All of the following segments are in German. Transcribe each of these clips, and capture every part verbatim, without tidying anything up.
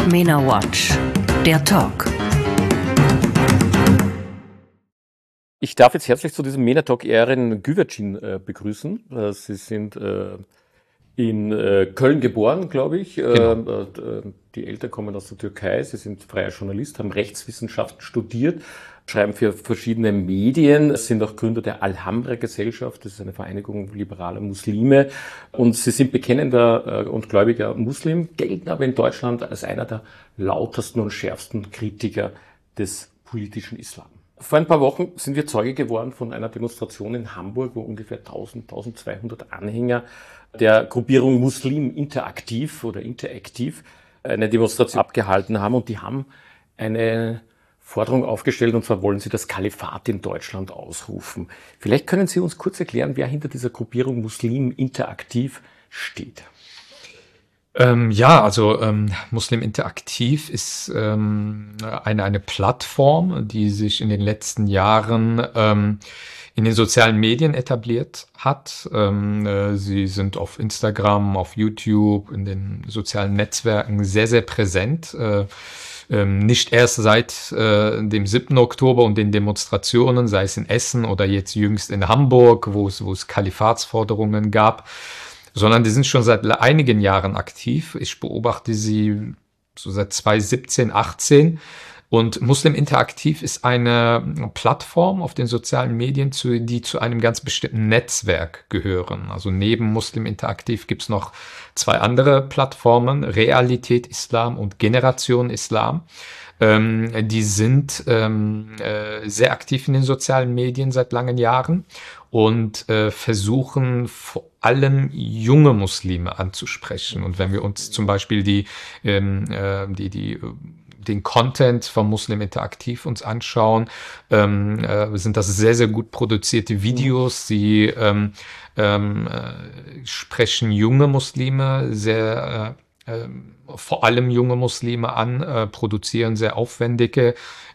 MENA Watch, der Talk. Ich darf jetzt herzlich zu diesem MENA Talk Erin Güvercin äh, begrüßen. Äh, Sie sind äh, in äh, Köln geboren, glaube ich. Genau. Äh, die Eltern kommen aus der Türkei. Sie sind freier Journalist, haben Rechtswissenschaften studiert, schreiben für verschiedene Medien, sind auch Gründer der Alhambra-Gesellschaft. Das ist eine Vereinigung liberaler Muslime. Und Sie sind bekennender äh, und gläubiger Muslim, gelten aber in Deutschland als einer der lautesten und schärfsten Kritiker des politischen Islam. Vor ein paar Wochen sind wir Zeuge geworden von einer Demonstration in Hamburg, wo ungefähr tausend, tausendzweihundert Anhänger der Gruppierung Muslim Interaktiv oder Interaktiv eine Demonstration abgehalten haben. Und die haben eine Forderung aufgestellt, und zwar wollen sie das Kalifat in Deutschland ausrufen. Vielleicht können Sie uns kurz erklären, wer hinter dieser Gruppierung Muslim Interaktiv steht. Ähm, ja, also ähm, Muslim Interaktiv ist ähm, eine, eine Plattform, die sich in den letzten Jahren ähm, in den sozialen Medien etabliert hat. Ähm, äh, sie sind auf Instagram, auf YouTube, in den sozialen Netzwerken sehr, sehr präsent. Äh, ähm, nicht erst seit äh, dem siebten Oktober und den Demonstrationen, sei es in Essen oder jetzt jüngst in Hamburg, wo es, wo es Kalifatsforderungen gab, sondern die sind schon seit einigen Jahren aktiv. Ich beobachte sie so seit zweitausendsiebzehn, achtzehn. Und Muslim Interaktiv ist eine Plattform auf den sozialen Medien, zu, die zu einem ganz bestimmten Netzwerk gehören. Also neben Muslim Interaktiv gibt es noch zwei andere Plattformen, Realität Islam und Generation Islam. Ähm, die sind ähm, äh, sehr aktiv in den sozialen Medien seit langen Jahren und äh, versuchen vor allem junge Muslime anzusprechen. Und wenn wir uns zum Beispiel die, ähm, äh, die, die den Content von Muslim Interaktiv uns anschauen, ähm, äh, sind das sehr, sehr gut produzierte Videos. Sie ähm, ähm, äh, sprechen junge Muslime sehr äh, äh, vor allem junge Muslime an, äh, produzieren sehr aufwendige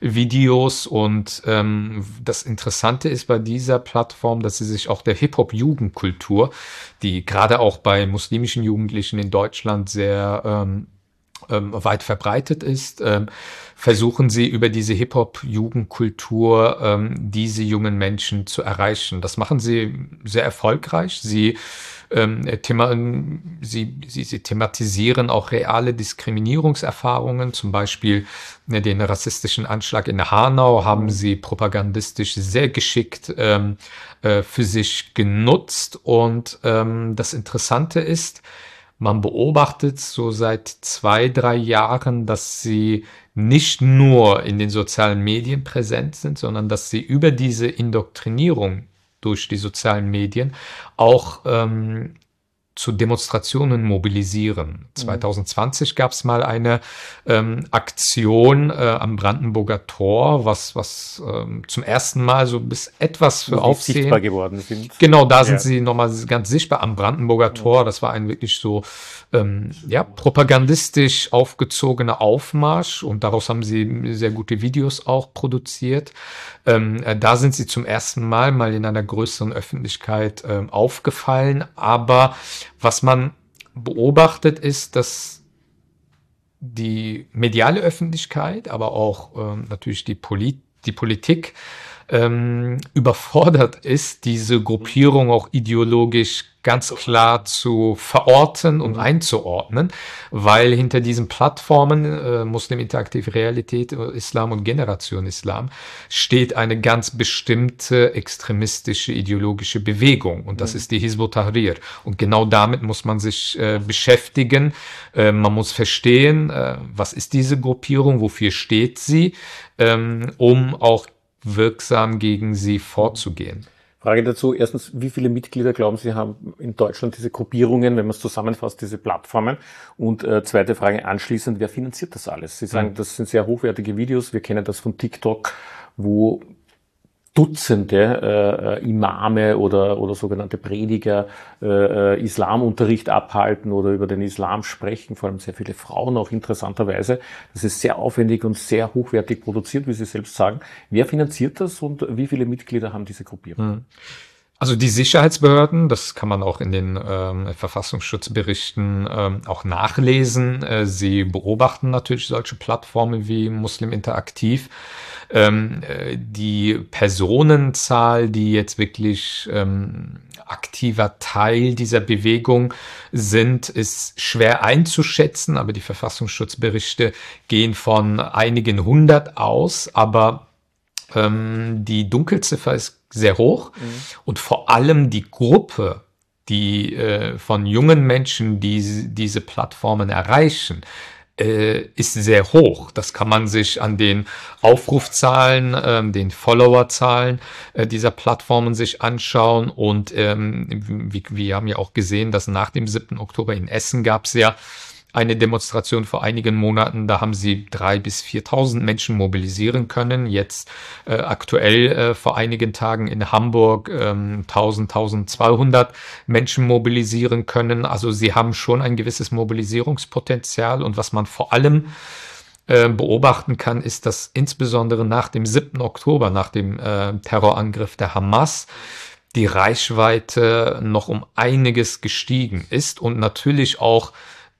Videos und ähm, das Interessante ist bei dieser Plattform, dass sie sich auch der Hip-Hop-Jugendkultur, die gerade auch bei muslimischen Jugendlichen in Deutschland sehr ähm, ähm, weit verbreitet ist, ähm, versuchen sie über diese Hip-Hop-Jugendkultur ähm, diese jungen Menschen zu erreichen. Das machen sie sehr erfolgreich. Sie Ähm, thema, sie, sie, sie thematisieren auch reale Diskriminierungserfahrungen, zum Beispiel ne, den rassistischen Anschlag in Hanau haben sie propagandistisch sehr geschickt ähm, äh, für sich genutzt. Und ähm, das Interessante ist, man beobachtet so seit zwei, drei Jahren, dass sie nicht nur in den sozialen Medien präsent sind, sondern dass sie über diese Indoktrinierung durch die sozialen Medien auch ähm, zu Demonstrationen mobilisieren. zwanzig zwanzig gab es mal eine ähm, Aktion äh, am Brandenburger Tor, was was ähm, zum ersten Mal so bis etwas für Aufsehen sichtbar geworden sind. Genau, da sind ja. sie nochmal ganz sichtbar am Brandenburger Tor. Das war ein wirklich so ähm, ja propagandistisch aufgezogener Aufmarsch und daraus haben sie sehr gute Videos auch produziert. Ähm, äh, da sind sie zum ersten Mal mal in einer größeren Öffentlichkeit ähm, aufgefallen, aber was man beobachtet ist, dass die mediale Öffentlichkeit, aber auch ähm, natürlich die, Polit die Politik ähm, überfordert ist, diese Gruppierung auch ideologisch ganz klar zu verorten und einzuordnen, weil hinter diesen Plattformen äh, Muslim Interaktiv Realität Islam und Generation Islam steht eine ganz bestimmte extremistische ideologische Bewegung und das mhm. ist die Hizb ut-Tahrir und genau damit muss man sich äh, beschäftigen. Äh, man muss verstehen, äh, was ist diese Gruppierung, wofür steht sie, ähm, um auch wirksam gegen sie vorzugehen. Frage dazu. Erstens, wie viele Mitglieder, glauben Sie, haben in Deutschland diese Gruppierungen, wenn man es zusammenfasst, diese Plattformen? Und äh, zweite Frage anschließend, wer finanziert das alles? Sie sagen, mhm. das sind sehr hochwertige Videos. Wir kennen das von TikTok, wo Dutzende äh, Imame oder oder sogenannte Prediger äh, Islamunterricht abhalten oder über den Islam sprechen, vor allem sehr viele Frauen auch interessanterweise. Das ist sehr aufwendig und sehr hochwertig produziert, wie Sie selbst sagen. Wer finanziert das und wie viele Mitglieder haben diese Gruppierung? Mhm. Also die Sicherheitsbehörden, das kann man auch in den ähm, Verfassungsschutzberichten ähm, auch nachlesen. Äh, sie beobachten natürlich solche Plattformen wie Muslim Interaktiv. Ähm, äh, die Personenzahl, die jetzt wirklich ähm, aktiver Teil dieser Bewegung sind, ist schwer einzuschätzen, aber die Verfassungsschutzberichte gehen von einigen hundert aus, aber ähm, die Dunkelziffer ist sehr hoch mhm. und vor allem die Gruppe, die äh, von jungen Menschen, die diese Plattformen erreichen, äh, ist sehr hoch. Das kann man sich an den Aufrufzahlen, äh, den Followerzahlen äh, dieser Plattformen sich anschauen und ähm, wir, wir haben ja auch gesehen, dass nach dem siebten Oktober in Essen gab es ja eine Demonstration vor einigen Monaten, da haben sie drei bis viertausend Menschen mobilisieren können. Jetzt äh, aktuell äh, vor einigen Tagen in Hamburg ähm, tausend, tausendzweihundert Menschen mobilisieren können. Also sie haben schon ein gewisses Mobilisierungspotenzial und was man vor allem äh, beobachten kann, ist, dass insbesondere nach dem siebten Oktober, nach dem äh, Terrorangriff der Hamas, die Reichweite noch um einiges gestiegen ist und natürlich auch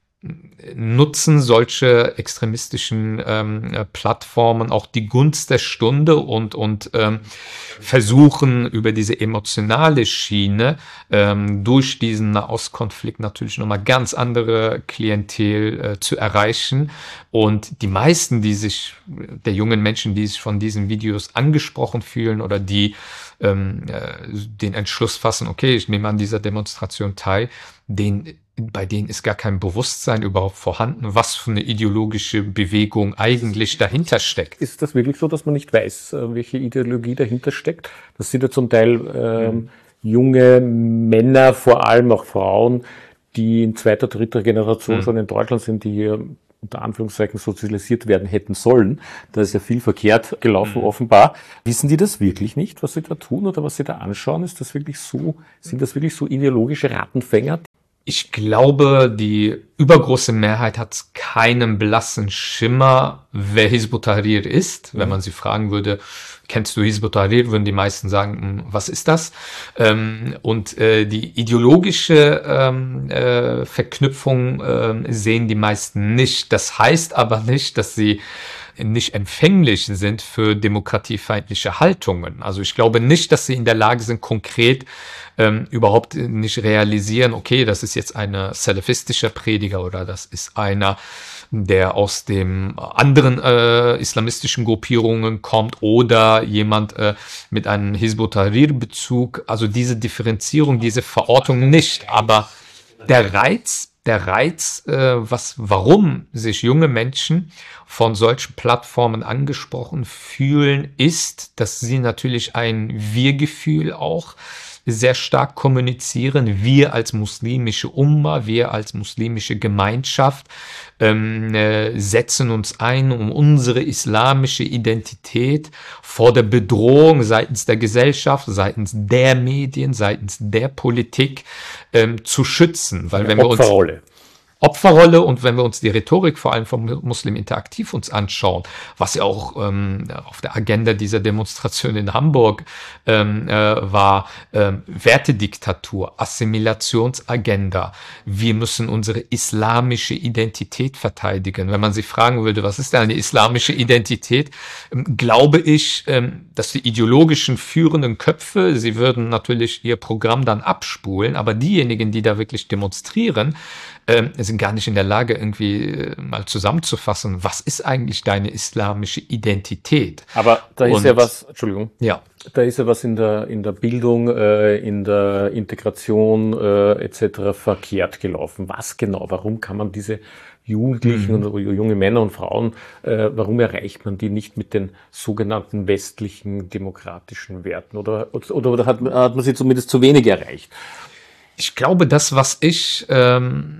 nutzen solche extremistischen ähm, Plattformen auch die Gunst der Stunde und, und ähm, versuchen über diese emotionale Schiene ähm, durch diesen Nahostkonflikt natürlich nochmal ganz andere Klientel äh, zu erreichen. Und die meisten, die sich, der jungen Menschen, die sich von diesen Videos angesprochen fühlen oder die ähm, äh, den Entschluss fassen, okay, ich nehme an dieser Demonstration teil, den bei denen ist gar kein Bewusstsein überhaupt vorhanden, was für eine ideologische Bewegung eigentlich dahinter steckt. Ist das wirklich so, dass man nicht weiß, welche Ideologie dahinter steckt? Das sind ja zum Teil ähm, mhm. junge Männer, vor allem auch Frauen, die in zweiter, dritter Generation mhm. schon in Deutschland sind, die hier unter Anführungszeichen sozialisiert werden hätten sollen. Da ist ja viel verkehrt gelaufen, mhm. offenbar. Wissen die das wirklich nicht, was sie da tun oder was sie da anschauen? Ist das wirklich so, sind das wirklich so ideologische Rattenfänger? Ich glaube, die übergroße Mehrheit hat keinen blassen Schimmer, wer Hizb ut-Tahrir ist. Mhm. Wenn man sie fragen würde, kennst du Hizb ut-Tahrir, würden die meisten sagen, was ist das? Ähm, und äh, die ideologische ähm, äh, Verknüpfung äh, sehen die meisten nicht. Das heißt aber nicht, dass sie nicht empfänglich sind für demokratiefeindliche Haltungen. Also ich glaube nicht, dass sie in der Lage sind, konkret ähm, überhaupt nicht realisieren, okay, das ist jetzt ein salafistischer Prediger oder das ist einer, der aus dem anderen äh, islamistischen Gruppierungen kommt oder jemand äh, mit einem Hizb ut-Tahrir-Bezug. Also diese Differenzierung, diese Verortung nicht. Aber der Reiz Der Reiz, äh, was, warum sich junge Menschen von solchen Plattformen angesprochen fühlen, ist, dass sie natürlich ein Wir-Gefühl auch sehr stark kommunizieren. Wir als muslimische Umma, wir als muslimische Gemeinschaft ähm, äh, setzen uns ein, um unsere islamische Identität vor der Bedrohung seitens der Gesellschaft, seitens der Medien, seitens der Politik ähm, zu schützen. Weil wenn wir uns Opferrolle. Opferrolle und wenn wir uns die Rhetorik vor allem vom Muslim Interaktiv uns anschauen, was ja auch ähm, auf der Agenda dieser Demonstration in Hamburg ähm, äh, war, ähm, Wertediktatur, Assimilationsagenda. Wir müssen unsere islamische Identität verteidigen. Wenn man sie fragen würde, was ist denn eine islamische Identität, ähm, glaube ich, ähm, dass die ideologischen führenden Köpfe, sie würden natürlich ihr Programm dann abspulen, aber diejenigen, die da wirklich demonstrieren, ähm, sind gar nicht in der Lage, irgendwie äh, mal zusammenzufassen, was ist eigentlich deine islamische Identität? Aber da ist Und, ja was, Entschuldigung, ja. da ist ja was in der in der Bildung, äh, in der Integration äh, et cetera verkehrt gelaufen. Was genau? Warum kann man diese Jugendlichen mhm. und junge Männer und Frauen, äh, warum erreicht man die nicht mit den sogenannten westlichen demokratischen Werten? Oder, oder, oder hat, hat man sie zumindest zu wenig erreicht? Ich glaube, das, was ich... Ähm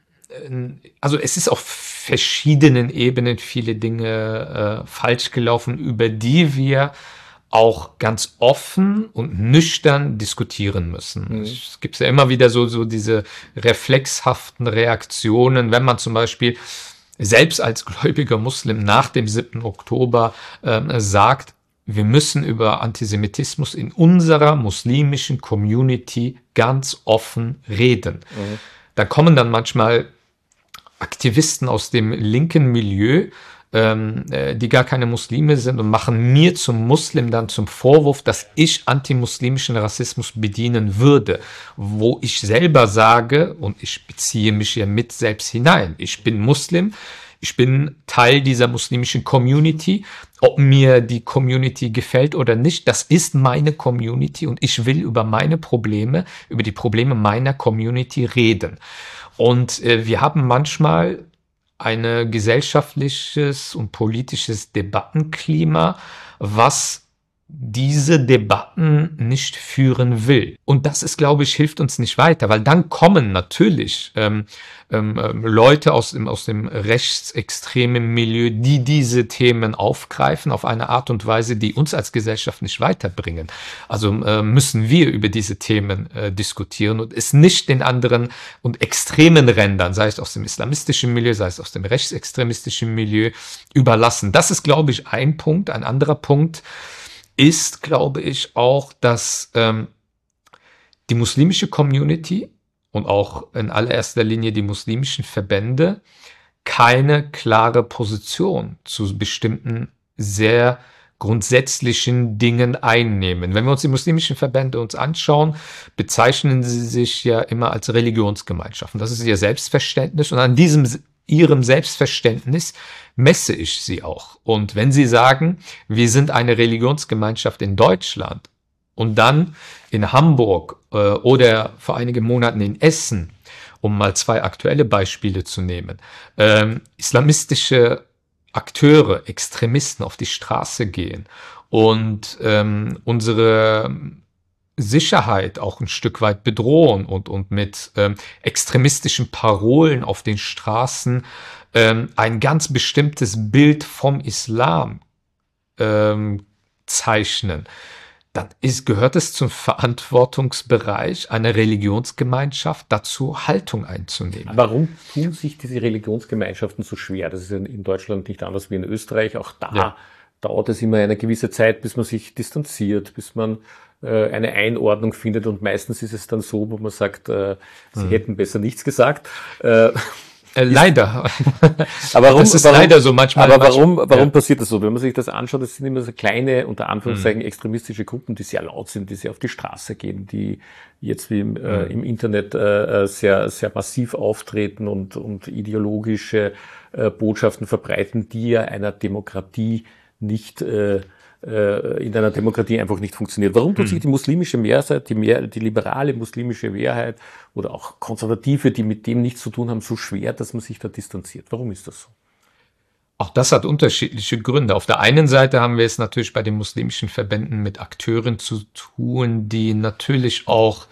Also es ist auf verschiedenen Ebenen viele Dinge äh, falsch gelaufen, über die wir auch ganz offen und nüchtern diskutieren müssen. Mhm. Es gibt ja immer wieder so, so diese reflexhaften Reaktionen, wenn man zum Beispiel selbst als gläubiger Muslim nach dem siebten Oktober äh, sagt, wir müssen über Antisemitismus in unserer muslimischen Community ganz offen reden. Mhm. Da kommen dann manchmal Aktivisten aus dem linken Milieu, ähm, die gar keine Muslime sind und machen mir zum Muslim dann zum Vorwurf, dass ich antimuslimischen Rassismus bedienen würde, wo ich selber sage, und ich beziehe mich ja mit selbst hinein, ich bin Muslim, ich bin Teil dieser muslimischen Community. Ob mir die Community gefällt oder nicht, das ist meine Community und ich will über meine Probleme, über die Probleme meiner Community reden. Und äh, wir haben manchmal ein gesellschaftliches und politisches Debattenklima, was diese Debatten nicht führen will. Und das ist, glaube ich, hilft uns nicht weiter, weil dann kommen natürlich ähm, ähm, Leute aus dem, aus dem rechtsextremen Milieu, die diese Themen aufgreifen auf eine Art und Weise, die uns als Gesellschaft nicht weiterbringen. Also äh, müssen wir über diese Themen äh, diskutieren und es nicht den anderen und extremen Rändern, sei es aus dem islamistischen Milieu, sei es aus dem rechtsextremistischen Milieu, überlassen. Das ist, glaube ich, ein Punkt. Ein anderer Punkt ist, glaube ich, auch, dass ähm, die muslimische Community und auch in allererster Linie die muslimischen Verbände keine klare Position zu bestimmten sehr grundsätzlichen Dingen einnehmen. Wenn wir uns die muslimischen Verbände uns anschauen, bezeichnen sie sich ja immer als Religionsgemeinschaften. Das ist ihr Selbstverständnis und an diesem ihrem Selbstverständnis messe ich sie auch. Und wenn sie sagen, wir sind eine Religionsgemeinschaft in Deutschland und dann in Hamburg äh, oder vor einigen Monaten in Essen, um mal zwei aktuelle Beispiele zu nehmen, ähm, islamistische Akteure, Extremisten auf die Straße gehen und ähm, unsere Sicherheit auch ein Stück weit bedrohen und, und mit ähm, extremistischen Parolen auf den Straßen ähm, ein ganz bestimmtes Bild vom Islam ähm, zeichnen, dann ist, gehört es zum Verantwortungsbereich einer Religionsgemeinschaft dazu, Haltung einzunehmen. Warum tun sich diese Religionsgemeinschaften so schwer? Das ist in Deutschland nicht anders wie in Österreich. Auch da ja. dauert es immer eine gewisse Zeit, bis man sich distanziert, bis man äh, eine Einordnung findet. Und meistens ist es dann so, wo man sagt, äh, sie hm. hätten besser nichts gesagt. Äh, Äh, leider. Aber warum, das ist warum, leider so manchmal. Aber warum, manchmal, warum ja. passiert das so? Wenn man sich das anschaut, das sind immer so kleine, unter Anführungszeichen, mhm. extremistische Gruppen, die sehr laut sind, die sehr auf die Straße gehen, die jetzt wie im, mhm. äh, im Internet äh, sehr, sehr massiv auftreten und, und ideologische äh, Botschaften verbreiten, die ja einer Demokratie nicht äh, in einer Demokratie einfach nicht funktioniert. Warum tut sich die muslimische Mehrheit, die, mehr, die liberale muslimische Mehrheit oder auch Konservative, die mit dem nichts zu tun haben, so schwer, dass man sich da distanziert? Warum ist das so? Auch das hat unterschiedliche Gründe. Auf der einen Seite haben wir es natürlich bei den muslimischen Verbänden mit Akteuren zu tun, die natürlich auch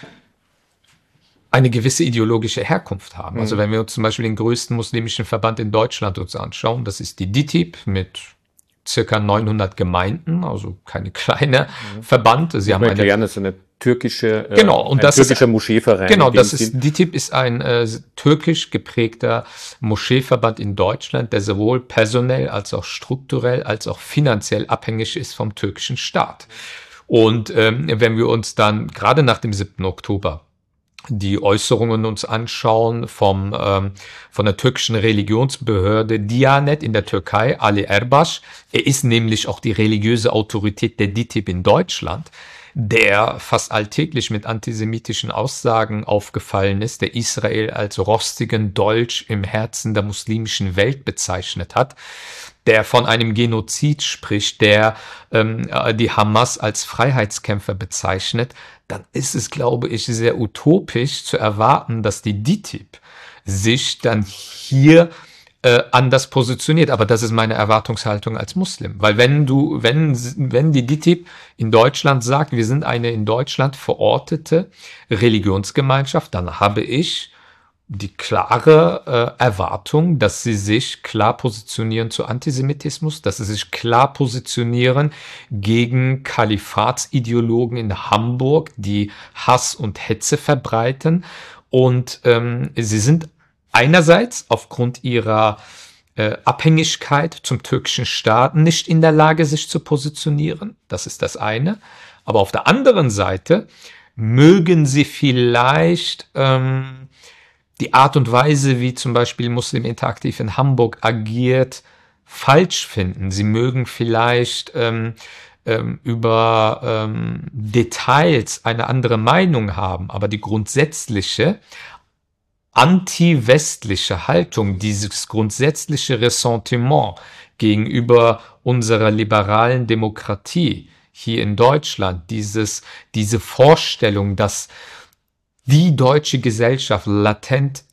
eine gewisse ideologische Herkunft haben. Mhm. Also wenn wir uns zum Beispiel den größten muslimischen Verband in Deutschland uns anschauen, das ist die D I T I B mit circa neunhundert Gemeinden, also keine kleine mhm. Verband. Sie haben eine, erklären, das ist eine türkische, äh, genau, und ein das türkischer ist, Moscheeverein. Genau, das ist, D I T I B ist ein äh, türkisch geprägter Moscheeverband in Deutschland, der sowohl personell als auch strukturell als auch finanziell abhängig ist vom türkischen Staat. Und ähm, wenn wir uns dann gerade nach dem siebten Oktober die Äußerungen uns anschauen vom ähm, von der türkischen Religionsbehörde Diyanet in der Türkei, Ali Erbaş. Er ist nämlich auch die religiöse Autorität der D I T I B in Deutschland, der fast alltäglich mit antisemitischen Aussagen aufgefallen ist, der Israel als rostigen Dolch im Herzen der muslimischen Welt bezeichnet hat, der von einem Genozid spricht, der ähm, die Hamas als Freiheitskämpfer bezeichnet, dann ist es, glaube ich, sehr utopisch zu erwarten, dass die D I T I B sich dann hier äh, anders positioniert. Aber das ist meine Erwartungshaltung als Muslim. Weil wenn du, wenn, wenn die D I T I B in Deutschland sagt, wir sind eine in Deutschland verortete Religionsgemeinschaft, dann habe ich die klare äh, Erwartung, dass sie sich klar positionieren zu Antisemitismus, dass sie sich klar positionieren gegen Kalifatsideologen in Hamburg, die Hass und Hetze verbreiten. Und ähm, sie sind einerseits aufgrund ihrer äh, Abhängigkeit zum türkischen Staat nicht in der Lage, sich zu positionieren. Das ist das eine. Aber auf der anderen Seite mögen sie vielleicht ähm, die Art und Weise, wie zum Beispiel Muslim Interaktiv in Hamburg agiert, falsch finden. Sie mögen vielleicht ähm, ähm, über ähm, Details eine andere Meinung haben, aber die grundsätzliche anti-westliche Haltung, dieses grundsätzliche Ressentiment gegenüber unserer liberalen Demokratie hier in Deutschland, dieses, diese Vorstellung, dass die deutsche Gesellschaft latent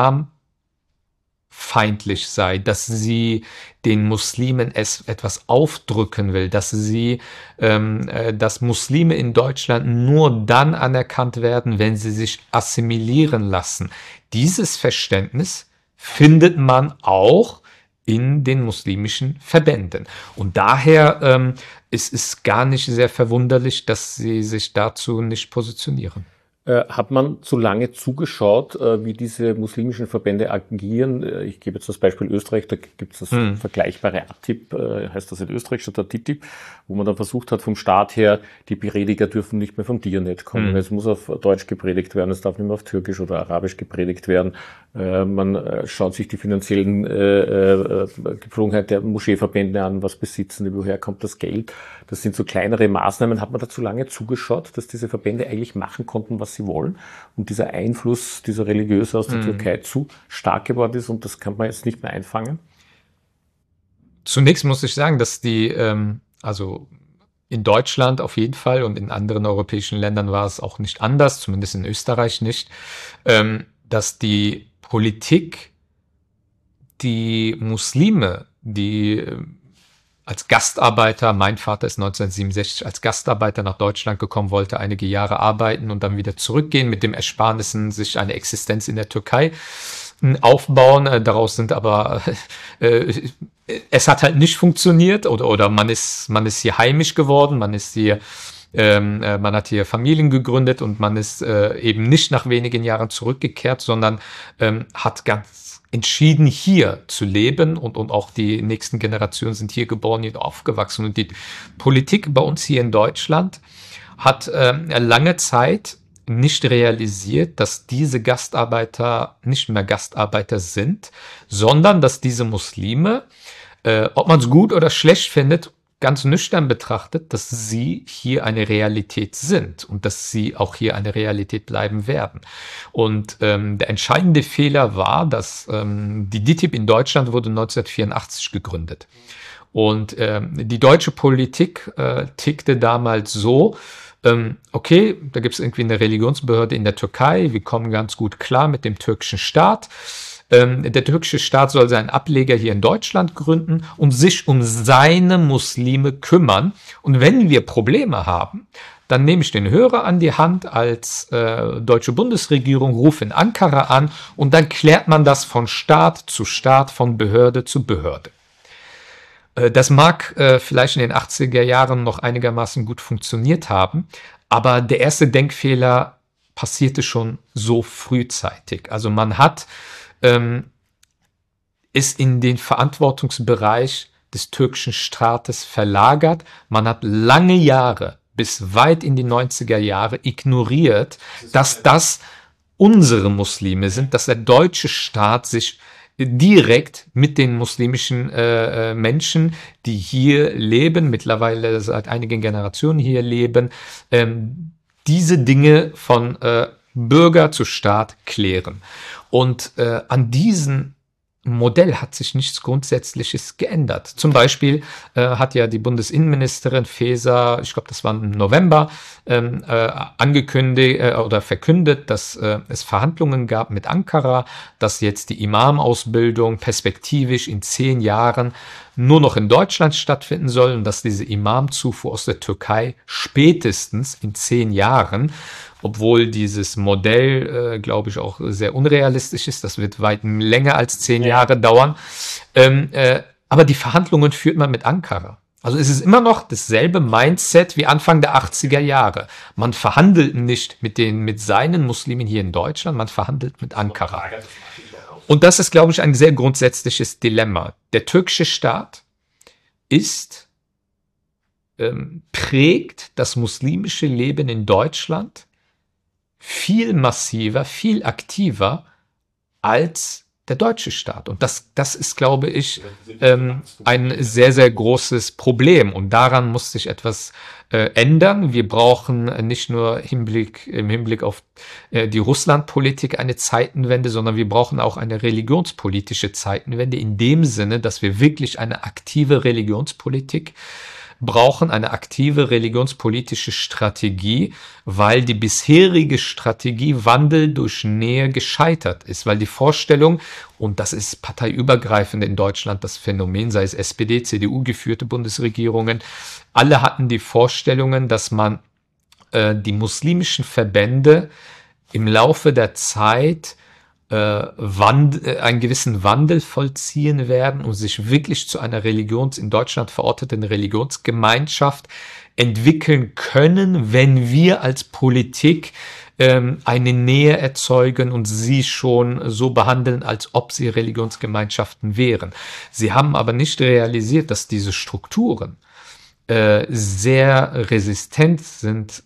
islamfeindlich sei, dass sie den Muslimen es etwas aufdrücken will, dass sie, ähm, äh, dass Muslime in Deutschland nur dann anerkannt werden, wenn sie sich assimilieren lassen. Dieses Verständnis findet man auch in den muslimischen Verbänden. Und daher ähm, ist es gar nicht sehr verwunderlich, dass sie sich dazu nicht positionieren. Äh, hat man zu lange zugeschaut, äh, wie diese muslimischen Verbände agieren? Äh, ich gebe jetzt das Beispiel Österreich, da gibt es das hm. vergleichbare A T I B, äh, heißt das in Österreich statt der T T I B, wo man dann versucht hat, vom Staat her, die Prediger dürfen nicht mehr vom Diyanet kommen. Hm. Es muss auf Deutsch gepredigt werden, es darf nicht mehr auf Türkisch oder Arabisch gepredigt werden. Äh, man äh, schaut sich die finanziellen äh, äh, Gepflogenheiten der Moscheeverbände an, was besitzen die, woher kommt das Geld. Das sind so kleinere Maßnahmen. Hat man da zu lange zugeschaut, dass diese Verbände eigentlich machen konnten, was sie wollen, und dieser Einfluss, dieser religiöse aus der mhm. Türkei zu stark geworden ist, und das kann man jetzt nicht mehr einfangen? Zunächst muss ich sagen, dass die, ähm, also in Deutschland auf jeden Fall und in anderen europäischen Ländern war es auch nicht anders, zumindest in Österreich nicht, ähm, dass die Politik die Muslime, die äh, als Gastarbeiter, mein Vater ist neunzehnhundertsiebenundsechzig als Gastarbeiter nach Deutschland gekommen, wollte einige Jahre arbeiten und dann wieder zurückgehen, mit dem Ersparnissen sich eine Existenz in der Türkei aufbauen. Daraus sind aber, äh, es hat halt nicht funktioniert, oder, oder man ist, man ist hier heimisch geworden, man ist hier, ähm, man hat hier Familien gegründet und man ist äh, eben nicht nach wenigen Jahren zurückgekehrt, sondern ähm, hat ganz entschieden, hier zu leben, und, und auch die nächsten Generationen sind hier geboren, hier aufgewachsen. Und die Politik bei uns hier in Deutschland hat äh, lange Zeit nicht realisiert, dass diese Gastarbeiter nicht mehr Gastarbeiter sind, sondern dass diese Muslime, äh, ob man es gut oder schlecht findet, ganz nüchtern betrachtet, dass sie hier eine Realität sind und dass sie auch hier eine Realität bleiben werden. Und ähm, der entscheidende Fehler war, dass ähm, die D I T I B in Deutschland wurde neunzehnhundertvierundachtzig gegründet. Und ähm, die deutsche Politik äh, tickte damals so, ähm, okay, da gibt es irgendwie eine Religionsbehörde in der Türkei, wir kommen ganz gut klar mit dem türkischen Staat. Der türkische Staat soll seinen Ableger hier in Deutschland gründen und sich um seine Muslime kümmern. Und wenn wir Probleme haben, dann nehme ich den Hörer an die Hand als äh, deutsche Bundesregierung, rufe in Ankara an und dann klärt man das von Staat zu Staat, von Behörde zu Behörde. Äh, das mag äh, vielleicht in den achtziger Jahren noch einigermaßen gut funktioniert haben, aber der erste Denkfehler passierte schon so frühzeitig. Also man hat ähm, ist in den Verantwortungsbereich des türkischen Staates verlagert. Man hat lange Jahre, bis weit in die neunziger Jahre, ignoriert, dass das unsere Muslime sind, dass der deutsche Staat sich direkt mit den muslimischen äh, Menschen, die hier leben, mittlerweile seit einigen Generationen hier leben, ähm, diese Dinge von äh, Bürger zu Staat klären. Und äh, an diesem Modell hat sich nichts Grundsätzliches geändert. Zum Beispiel äh, hat ja die Bundesinnenministerin Faeser, ich glaube, das war im November, ähm, äh, angekündigt äh, oder verkündet, dass äh, es Verhandlungen gab mit Ankara, dass jetzt die Imamausbildung perspektivisch in zehn Jahren nur noch in Deutschland stattfinden soll und dass diese Imamzufuhr aus der Türkei spätestens in zehn Jahren, obwohl dieses Modell, äh, glaube ich, auch sehr unrealistisch ist, das wird weit länger als zehn Jahre dauern, ähm, äh, aber die Verhandlungen führt man mit Ankara. Also es ist immer noch dasselbe Mindset wie Anfang der achtziger Jahre. Man verhandelt nicht mit den mit seinen Muslimen hier in Deutschland, man verhandelt mit Ankara. Und das ist, glaube ich, ein sehr grundsätzliches Dilemma. Der türkische Staat ist, ähm, prägt das muslimische Leben in Deutschland viel massiver, viel aktiver als der deutsche Staat. Und das, das ist, glaube ich, ähm, ein sehr, sehr großes Problem. Und daran muss sich etwas äh, ändern. Wir brauchen nicht nur Hinblick, im Hinblick auf äh, die Russlandpolitik eine Zeitenwende, sondern wir brauchen auch eine religionspolitische Zeitenwende in dem Sinne, dass wir wirklich eine aktive Religionspolitik brauchen, eine aktive religionspolitische Strategie, weil die bisherige Strategie Wandel durch Nähe gescheitert ist, weil die Vorstellung, und das ist parteiübergreifend in Deutschland das Phänomen, sei es S P D, C D U geführte Bundesregierungen, alle hatten die Vorstellungen, dass man äh, die muslimischen Verbände im Laufe der Zeit äh, wand, äh, einen gewissen Wandel vollziehen werden und sich wirklich zu einer Religions, in Deutschland verorteten Religionsgemeinschaft entwickeln können, wenn wir als Politik ähm, eine Nähe erzeugen und sie schon so behandeln, als ob sie Religionsgemeinschaften wären. Sie haben aber nicht realisiert, dass diese Strukturen äh, sehr resistent sind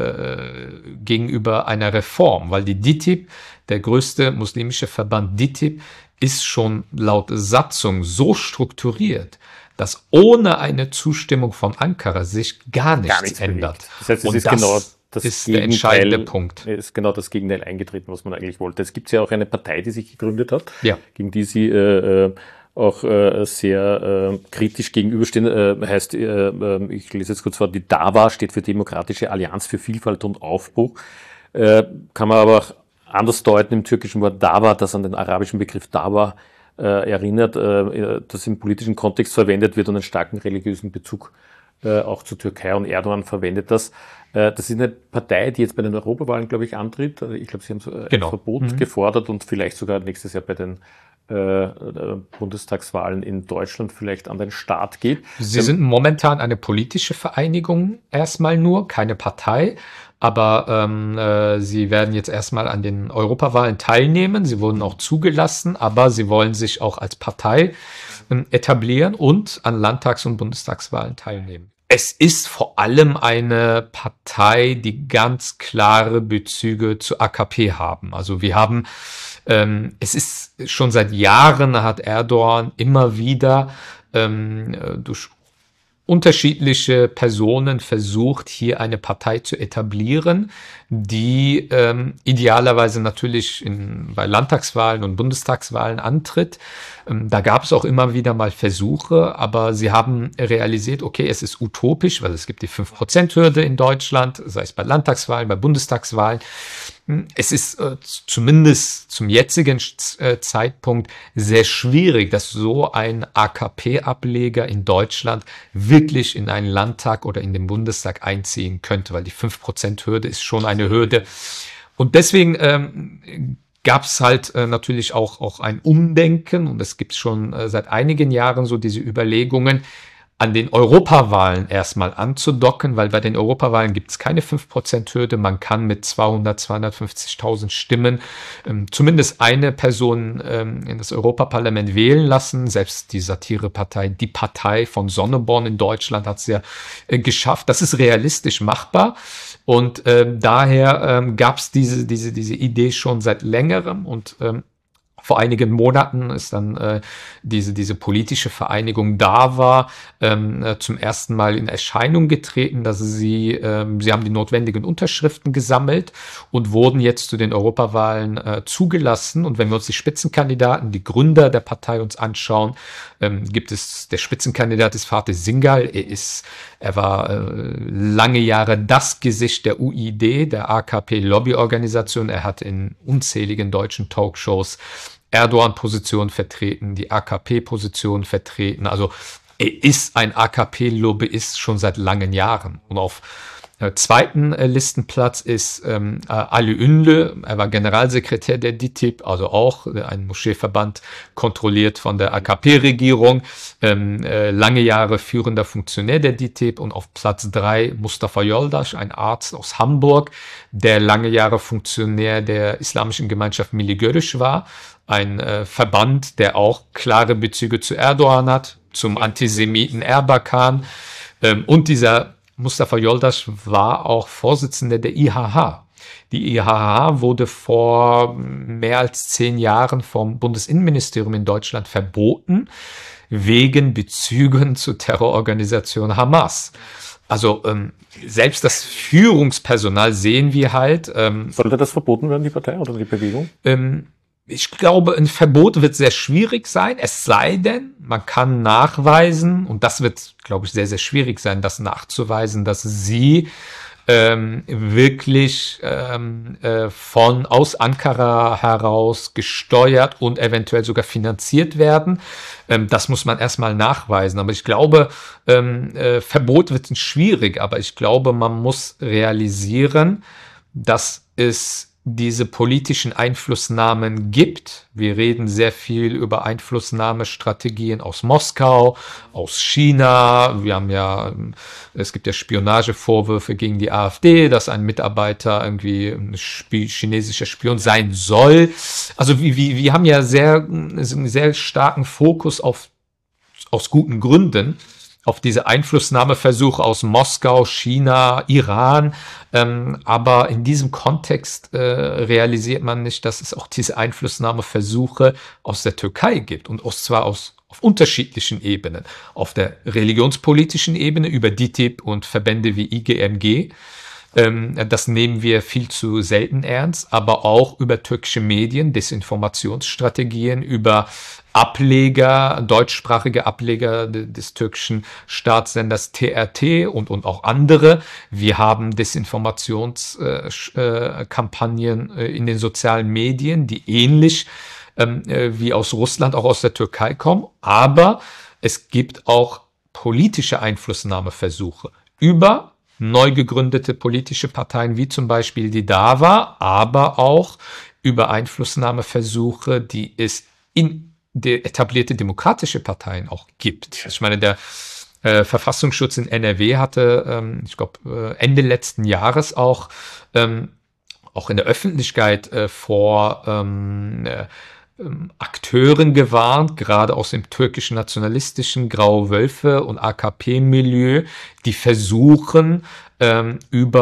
äh, gegenüber einer Reform, weil die D I T I B, der größte muslimische Verband D I T I B, ist schon laut Satzung so strukturiert, dass ohne eine Zustimmung von Ankara sich gar nichts, Gar nichts ändert. bewegt. Das heißt, es Und ist das genau das ist der entscheidende Gegenteil, Punkt. ist genau das Gegenteil eingetreten, was man eigentlich wollte. Es gibt ja auch eine Partei, die sich gegründet hat, Ja. gegen die Sie äh, äh, auch äh, sehr äh, kritisch gegenüberstehen. Äh, heißt, äh, äh, ich lese jetzt kurz vor, die DAWA steht für Demokratische Allianz für Vielfalt und Aufbruch. Äh, kann man aber auch anders deuten im türkischen Wort Dava, das an den arabischen Begriff Dawa äh, erinnert, äh, das im politischen Kontext verwendet wird und einen starken religiösen Bezug äh, auch zur Türkei, und Erdogan verwendet das. Äh, das ist eine Partei, die jetzt bei den Europawahlen, glaube ich, antritt. Ich glaube, sie haben so ein Genau. Verbot Mhm. gefordert und vielleicht sogar nächstes Jahr bei den äh, Bundestagswahlen in Deutschland vielleicht an den Start geht. Sie sind momentan eine politische Vereinigung erstmal nur, keine Partei, aber ähm, äh, sie werden jetzt erstmal an den Europawahlen teilnehmen. Sie wurden auch zugelassen, aber sie wollen sich auch als Partei ähm, etablieren und an Landtags- und Bundestagswahlen teilnehmen. Es ist vor allem eine Partei, die ganz klare Bezüge zu A K P haben. Also wir haben Ähm, es ist schon seit Jahren, hat Erdogan immer wieder ähm, durch unterschiedliche Personen versucht, hier eine Partei zu etablieren, die ähm, idealerweise natürlich in, bei Landtagswahlen und Bundestagswahlen antritt. Ähm, da gab es auch immer wieder mal Versuche, aber sie haben realisiert, okay, es ist utopisch, weil es gibt die fünf Prozent Hürde in Deutschland, sei es bei Landtagswahlen, bei Bundestagswahlen. Es ist äh, zumindest zum jetzigen äh, Zeitpunkt sehr schwierig, dass so ein A K P-Ableger in Deutschland wirklich in einen Landtag oder in den Bundestag einziehen könnte, weil die fünf Prozent Hürde ist schon eine Hürde. Und deswegen ähm, gab es halt äh, natürlich auch, auch ein Umdenken, und es gibt schon äh, seit einigen Jahren so diese Überlegungen, an den Europawahlen erstmal anzudocken, weil bei den Europawahlen gibt es keine fünf Prozent Hürde. Man kann mit zweihundert, zweihundertfünfzigtausend Stimmen ähm, zumindest eine Person ähm, in das Europaparlament wählen lassen. Selbst die Satirepartei Die Partei von Sonneborn in Deutschland hat es ja äh, geschafft. Das ist realistisch machbar. Und ähm, daher ähm, gab es diese, diese, diese Idee schon seit längerem, und ähm, vor einigen Monaten ist dann äh, diese, diese politische Vereinigung DAWA ähm, äh, zum ersten Mal in Erscheinung getreten, dass sie, ähm, sie haben die notwendigen Unterschriften gesammelt und wurden jetzt zu den Europawahlen äh, zugelassen. Und wenn wir uns die Spitzenkandidaten, die Gründer der Partei uns anschauen, ähm, gibt es, der Spitzenkandidat ist Fatih Singal. Er ist, er war äh, lange Jahre das Gesicht der U I D, der A K P-Lobbyorganisation. Er hat in unzähligen deutschen Talkshows Erdogan-Position vertreten, die A K P-Position vertreten. Also er ist ein A K P-Lobbyist schon seit langen Jahren. Und auf äh, zweiten äh, Listenplatz ist ähm, Ali Ünlü. Er war Generalsekretär der D I T I B, also auch äh, ein Moscheeverband kontrolliert von der A K P-Regierung. Ähm, äh, lange Jahre führender Funktionär der D I T I B. Und auf Platz drei Mustafa Yoldaş, ein Arzt aus Hamburg, der lange Jahre Funktionär der Islamischen Gemeinschaft Milli Görüş war. Ein äh, Verband, der auch klare Bezüge zu Erdogan hat, zum Antisemiten Erbakan. Ähm, und dieser Mustafa Yoldaş war auch Vorsitzender der I H H. Die I H H wurde vor mehr als zehn Jahren vom Bundesinnenministerium in Deutschland verboten, wegen Bezügen zur Terrororganisation Hamas. Also ähm, selbst das Führungspersonal sehen wir halt. Ähm, Sollte das verboten werden, die Partei oder die Bewegung? Ähm, Ich glaube, ein Verbot wird sehr schwierig sein, es sei denn, man kann nachweisen, und das wird, glaube ich, sehr, sehr schwierig sein, das nachzuweisen, dass sie ähm, wirklich ähm, äh, von aus Ankara heraus gesteuert und eventuell sogar finanziert werden. Ähm, das muss man erstmal nachweisen. Aber ich glaube, ähm, äh, Verbot wird schwierig, aber ich glaube, man muss realisieren, dass es diese politischen Einflussnahmen gibt. Wir reden sehr viel über Einflussnahmestrategien aus Moskau, aus China. Wir haben ja, es gibt ja Spionagevorwürfe gegen die AfD, dass ein Mitarbeiter irgendwie ein Sp- chinesischer Spion sein soll. Also wir, wir, wir haben ja sehr, einen sehr starken Fokus auf, aus guten Gründen, auf diese Einflussnahmeversuche aus Moskau, China, Iran. Ähm, aber in diesem Kontext äh, realisiert man nicht, dass es auch diese Einflussnahmeversuche aus der Türkei gibt. Und aus, zwar aus, auf unterschiedlichen Ebenen. Auf der religionspolitischen Ebene über D I T I B und Verbände wie I G M G. Ähm, das nehmen wir viel zu selten ernst. Aber auch über türkische Medien, Desinformationsstrategien, über Ableger, deutschsprachige Ableger des türkischen Staatssenders T R T und, und auch andere. Wir haben Desinformationskampagnen äh, äh, in den sozialen Medien, die ähnlich ähm, äh, wie aus Russland, auch aus der Türkei kommen. Aber es gibt auch politische Einflussnahmeversuche über neu gegründete politische Parteien, wie zum Beispiel die DAWA, aber auch über Einflussnahmeversuche, die es in die etablierte demokratische Parteien auch gibt. Ich meine, der äh, Verfassungsschutz in N R W hatte, ähm, ich glaube, äh, Ende letzten Jahres auch, ähm, auch in der Öffentlichkeit äh, vor ähm, äh, Akteuren gewarnt, gerade aus dem türkischen nationalistischen Graue Wölfe und A K P-Milieu, die versuchen, ähm,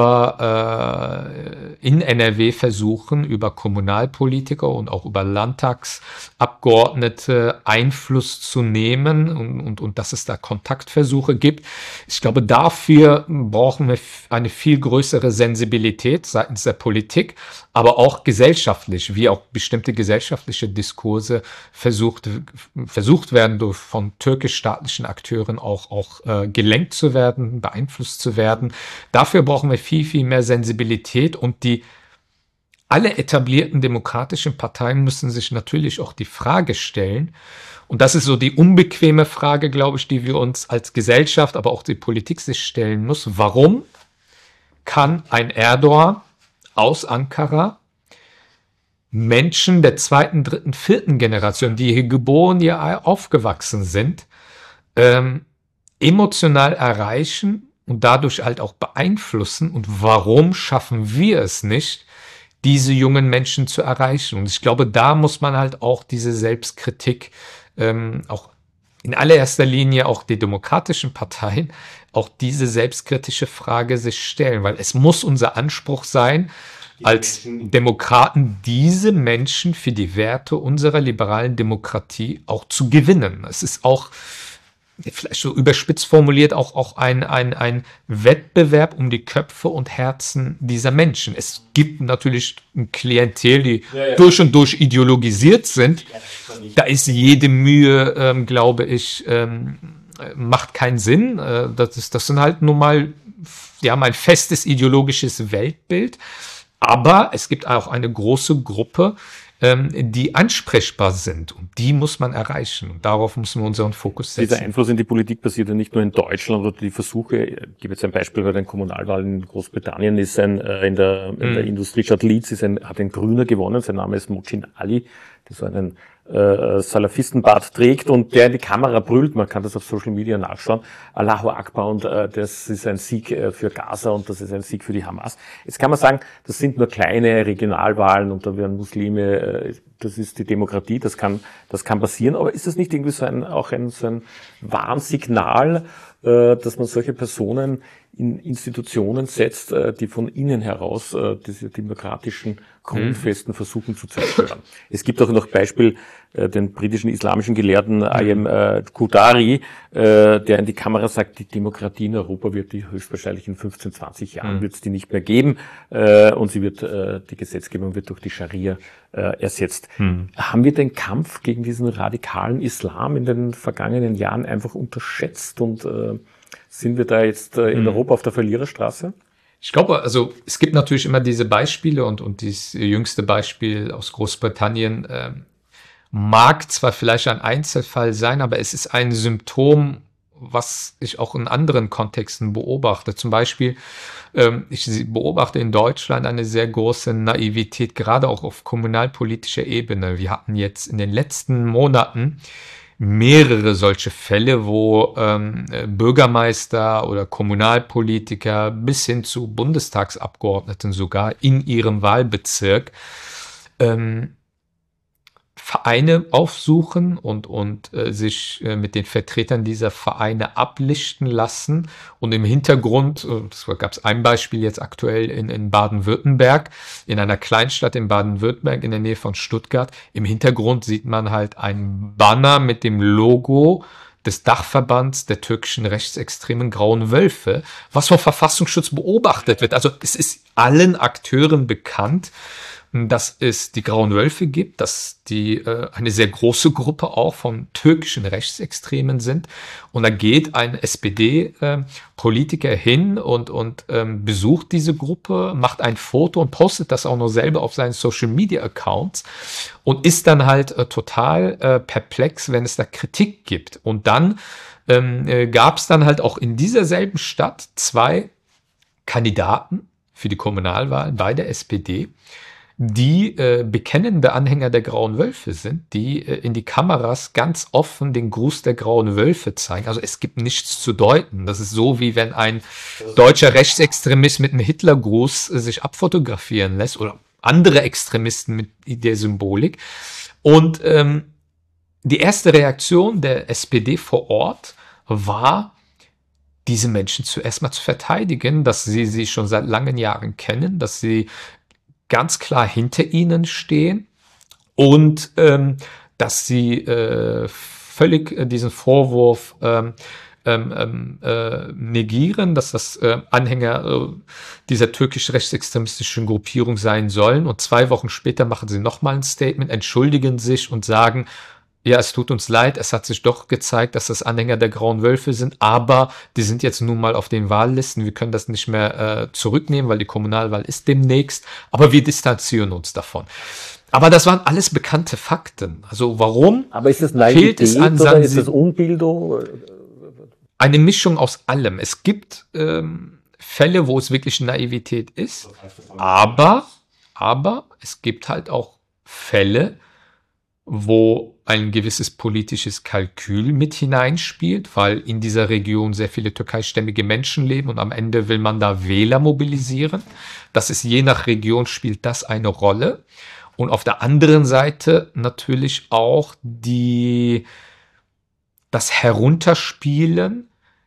über äh, in N R W versuchen, über Kommunalpolitiker und auch über Landtagsabgeordnete Einfluss zu nehmen und, und, und dass es da Kontaktversuche gibt. Ich glaube, dafür brauchen wir eine viel größere Sensibilität seitens der Politik, aber auch gesellschaftlich, wie auch bestimmte gesellschaftliche Diskurse versucht, versucht werden, durch von türkisch-staatlichen Akteuren auch, auch äh, gelenkt zu werden, beeinflusst zu werden. Dafür brauchen wir viel, viel mehr Sensibilität und die alle etablierten demokratischen Parteien müssen sich natürlich auch die Frage stellen, und das ist so die unbequeme Frage, glaube ich, die wir uns als Gesellschaft, aber auch die Politik sich stellen muss. Warum kann ein Erdogan aus Ankara Menschen der zweiten, dritten, vierten Generation, die hier geboren, hier aufgewachsen sind, ähm, emotional erreichen und dadurch halt auch beeinflussen? Und warum schaffen wir es nicht, diese jungen Menschen zu erreichen? Und ich glaube, da muss man halt auch diese Selbstkritik, ähm, auch in allererster Linie auch die demokratischen Parteien, auch diese selbstkritische Frage sich stellen, weil es muss unser Anspruch sein, als Demokraten diese Menschen für die Werte unserer liberalen Demokratie auch zu gewinnen. Es ist auch, vielleicht so überspitzt formuliert, auch, auch ein, ein, ein Wettbewerb um die Köpfe und Herzen dieser Menschen. Es gibt natürlich ein Klientel, die ja, ja. durch und durch ideologisiert sind. Da ist jede Mühe, ähm, glaube ich, ähm, macht keinen Sinn. Äh, das, ist, das sind halt nun mal, die haben ein festes ideologisches Weltbild. Aber es gibt auch eine große Gruppe, ähm, die ansprechbar sind. Und die muss man erreichen. Und darauf müssen wir unseren Fokus setzen. Dieser Einfluss in die Politik passiert ja nicht nur in Deutschland oder die Versuche, ich gebe jetzt ein Beispiel bei den Kommunalwahlen in Großbritannien, ist ein, äh, in der, in der Mhm. Industriestadt Leeds ist ein, hat ein Grüner gewonnen, sein Name ist Mochin Ali, der so einen äh, Salafistenbart trägt und der in die Kamera brüllt, man kann das auf Social Media nachschauen, Allahu Akbar, und äh, das ist ein Sieg äh, für Gaza und das ist ein Sieg für die Hamas. Jetzt kann man sagen, das sind nur kleine Regionalwahlen und da werden Muslime, äh, das ist die Demokratie, das kann, das kann passieren, aber ist das nicht irgendwie so ein, auch ein, so ein Warnsignal, äh, dass man solche Personen in Institutionen setzt, äh, die von innen heraus äh, diese demokratischen Grundfesten versuchen zu zerstören? Es gibt auch noch Beispiel äh, den britischen islamischen Gelehrten Ayem äh, Qudari, äh, der in die Kamera sagt, die Demokratie in Europa wird die höchstwahrscheinlich in fünfzehn, zwanzig Jahren Mhm. wird es die nicht mehr geben äh, und sie wird äh, die Gesetzgebung wird durch die Scharia äh, ersetzt. Mhm. Haben wir den Kampf gegen diesen radikalen Islam in den vergangenen Jahren einfach unterschätzt und äh, sind wir da jetzt äh, in Mhm. Europa auf der Verliererstraße? Ich glaube, also es gibt natürlich immer diese Beispiele und, und dieses jüngste Beispiel aus Großbritannien ähm, mag zwar vielleicht ein Einzelfall sein, aber es ist ein Symptom, was ich auch in anderen Kontexten beobachte. Zum Beispiel, ähm, ich beobachte in Deutschland eine sehr große Naivität, gerade auch auf kommunalpolitischer Ebene. Wir hatten jetzt in den letzten Monaten mehrere solche Fälle, wo ähm, Bürgermeister oder Kommunalpolitiker bis hin zu Bundestagsabgeordneten sogar in ihrem Wahlbezirk ähm, Vereine aufsuchen und, und äh, sich äh, mit den Vertretern dieser Vereine ablichten lassen. Und im Hintergrund, äh, das gab es ein Beispiel jetzt aktuell in, in Baden-Württemberg, in einer Kleinstadt in Baden-Württemberg in der Nähe von Stuttgart. Im Hintergrund sieht man halt ein Banner mit dem Logo des Dachverbands der türkischen rechtsextremen Grauen Wölfe, was vom Verfassungsschutz beobachtet wird. Also es ist allen Akteuren bekannt, dass es die Grauen Wölfe gibt, dass die äh, eine sehr große Gruppe auch von türkischen Rechtsextremen sind. Und da geht ein S P D-Politiker äh, hin und, und ähm, besucht diese Gruppe, macht ein Foto und postet das auch noch selber auf seinen Social-Media-Accounts und ist dann halt äh, total äh, perplex, wenn es da Kritik gibt. Und dann ähm, äh, gab es dann halt auch in dieser selben Stadt zwei Kandidaten für die Kommunalwahl bei der S P D, die äh, bekennende Anhänger der Grauen Wölfe sind, die äh, in die Kameras ganz offen den Gruß der Grauen Wölfe zeigen. Also es gibt nichts zu deuten. Das ist so, wie wenn ein deutscher Rechtsextremist mit einem Hitlergruß äh, sich abfotografieren lässt oder andere Extremisten mit der Symbolik. Und ähm, die erste Reaktion der S P D vor Ort war, diese Menschen zuerst mal zu verteidigen, dass sie sie schon seit langen Jahren kennen, dass sie ganz klar hinter ihnen stehen und ähm, dass sie äh, völlig äh, diesen Vorwurf ähm, ähm, äh, negieren, dass das äh, Anhänger äh, dieser türkisch-rechtsextremistischen Gruppierung sein sollen. Und zwei Wochen später machen sie nochmal ein Statement, entschuldigen sich und sagen, ja, es tut uns leid, es hat sich doch gezeigt, dass das Anhänger der Grauen Wölfe sind, aber die sind jetzt nun mal auf den Wahllisten, wir können das nicht mehr äh, zurücknehmen, weil die Kommunalwahl ist demnächst, aber wir distanzieren uns davon. Aber das waren alles bekannte Fakten. Also warum Aber ist das fehlt es Naivität an oder ist Sansi- das Unbildung? eine Mischung aus allem? Es gibt ähm, Fälle, wo es wirklich Naivität ist, aber, aber es gibt halt auch Fälle, wo ein gewisses politisches Kalkül mit hineinspielt, weil in dieser Region sehr viele türkeistämmige Menschen leben und am Ende will man da Wähler mobilisieren. Das ist je nach Region spielt das eine Rolle. Und auf der anderen Seite natürlich auch die, das Herunterspielen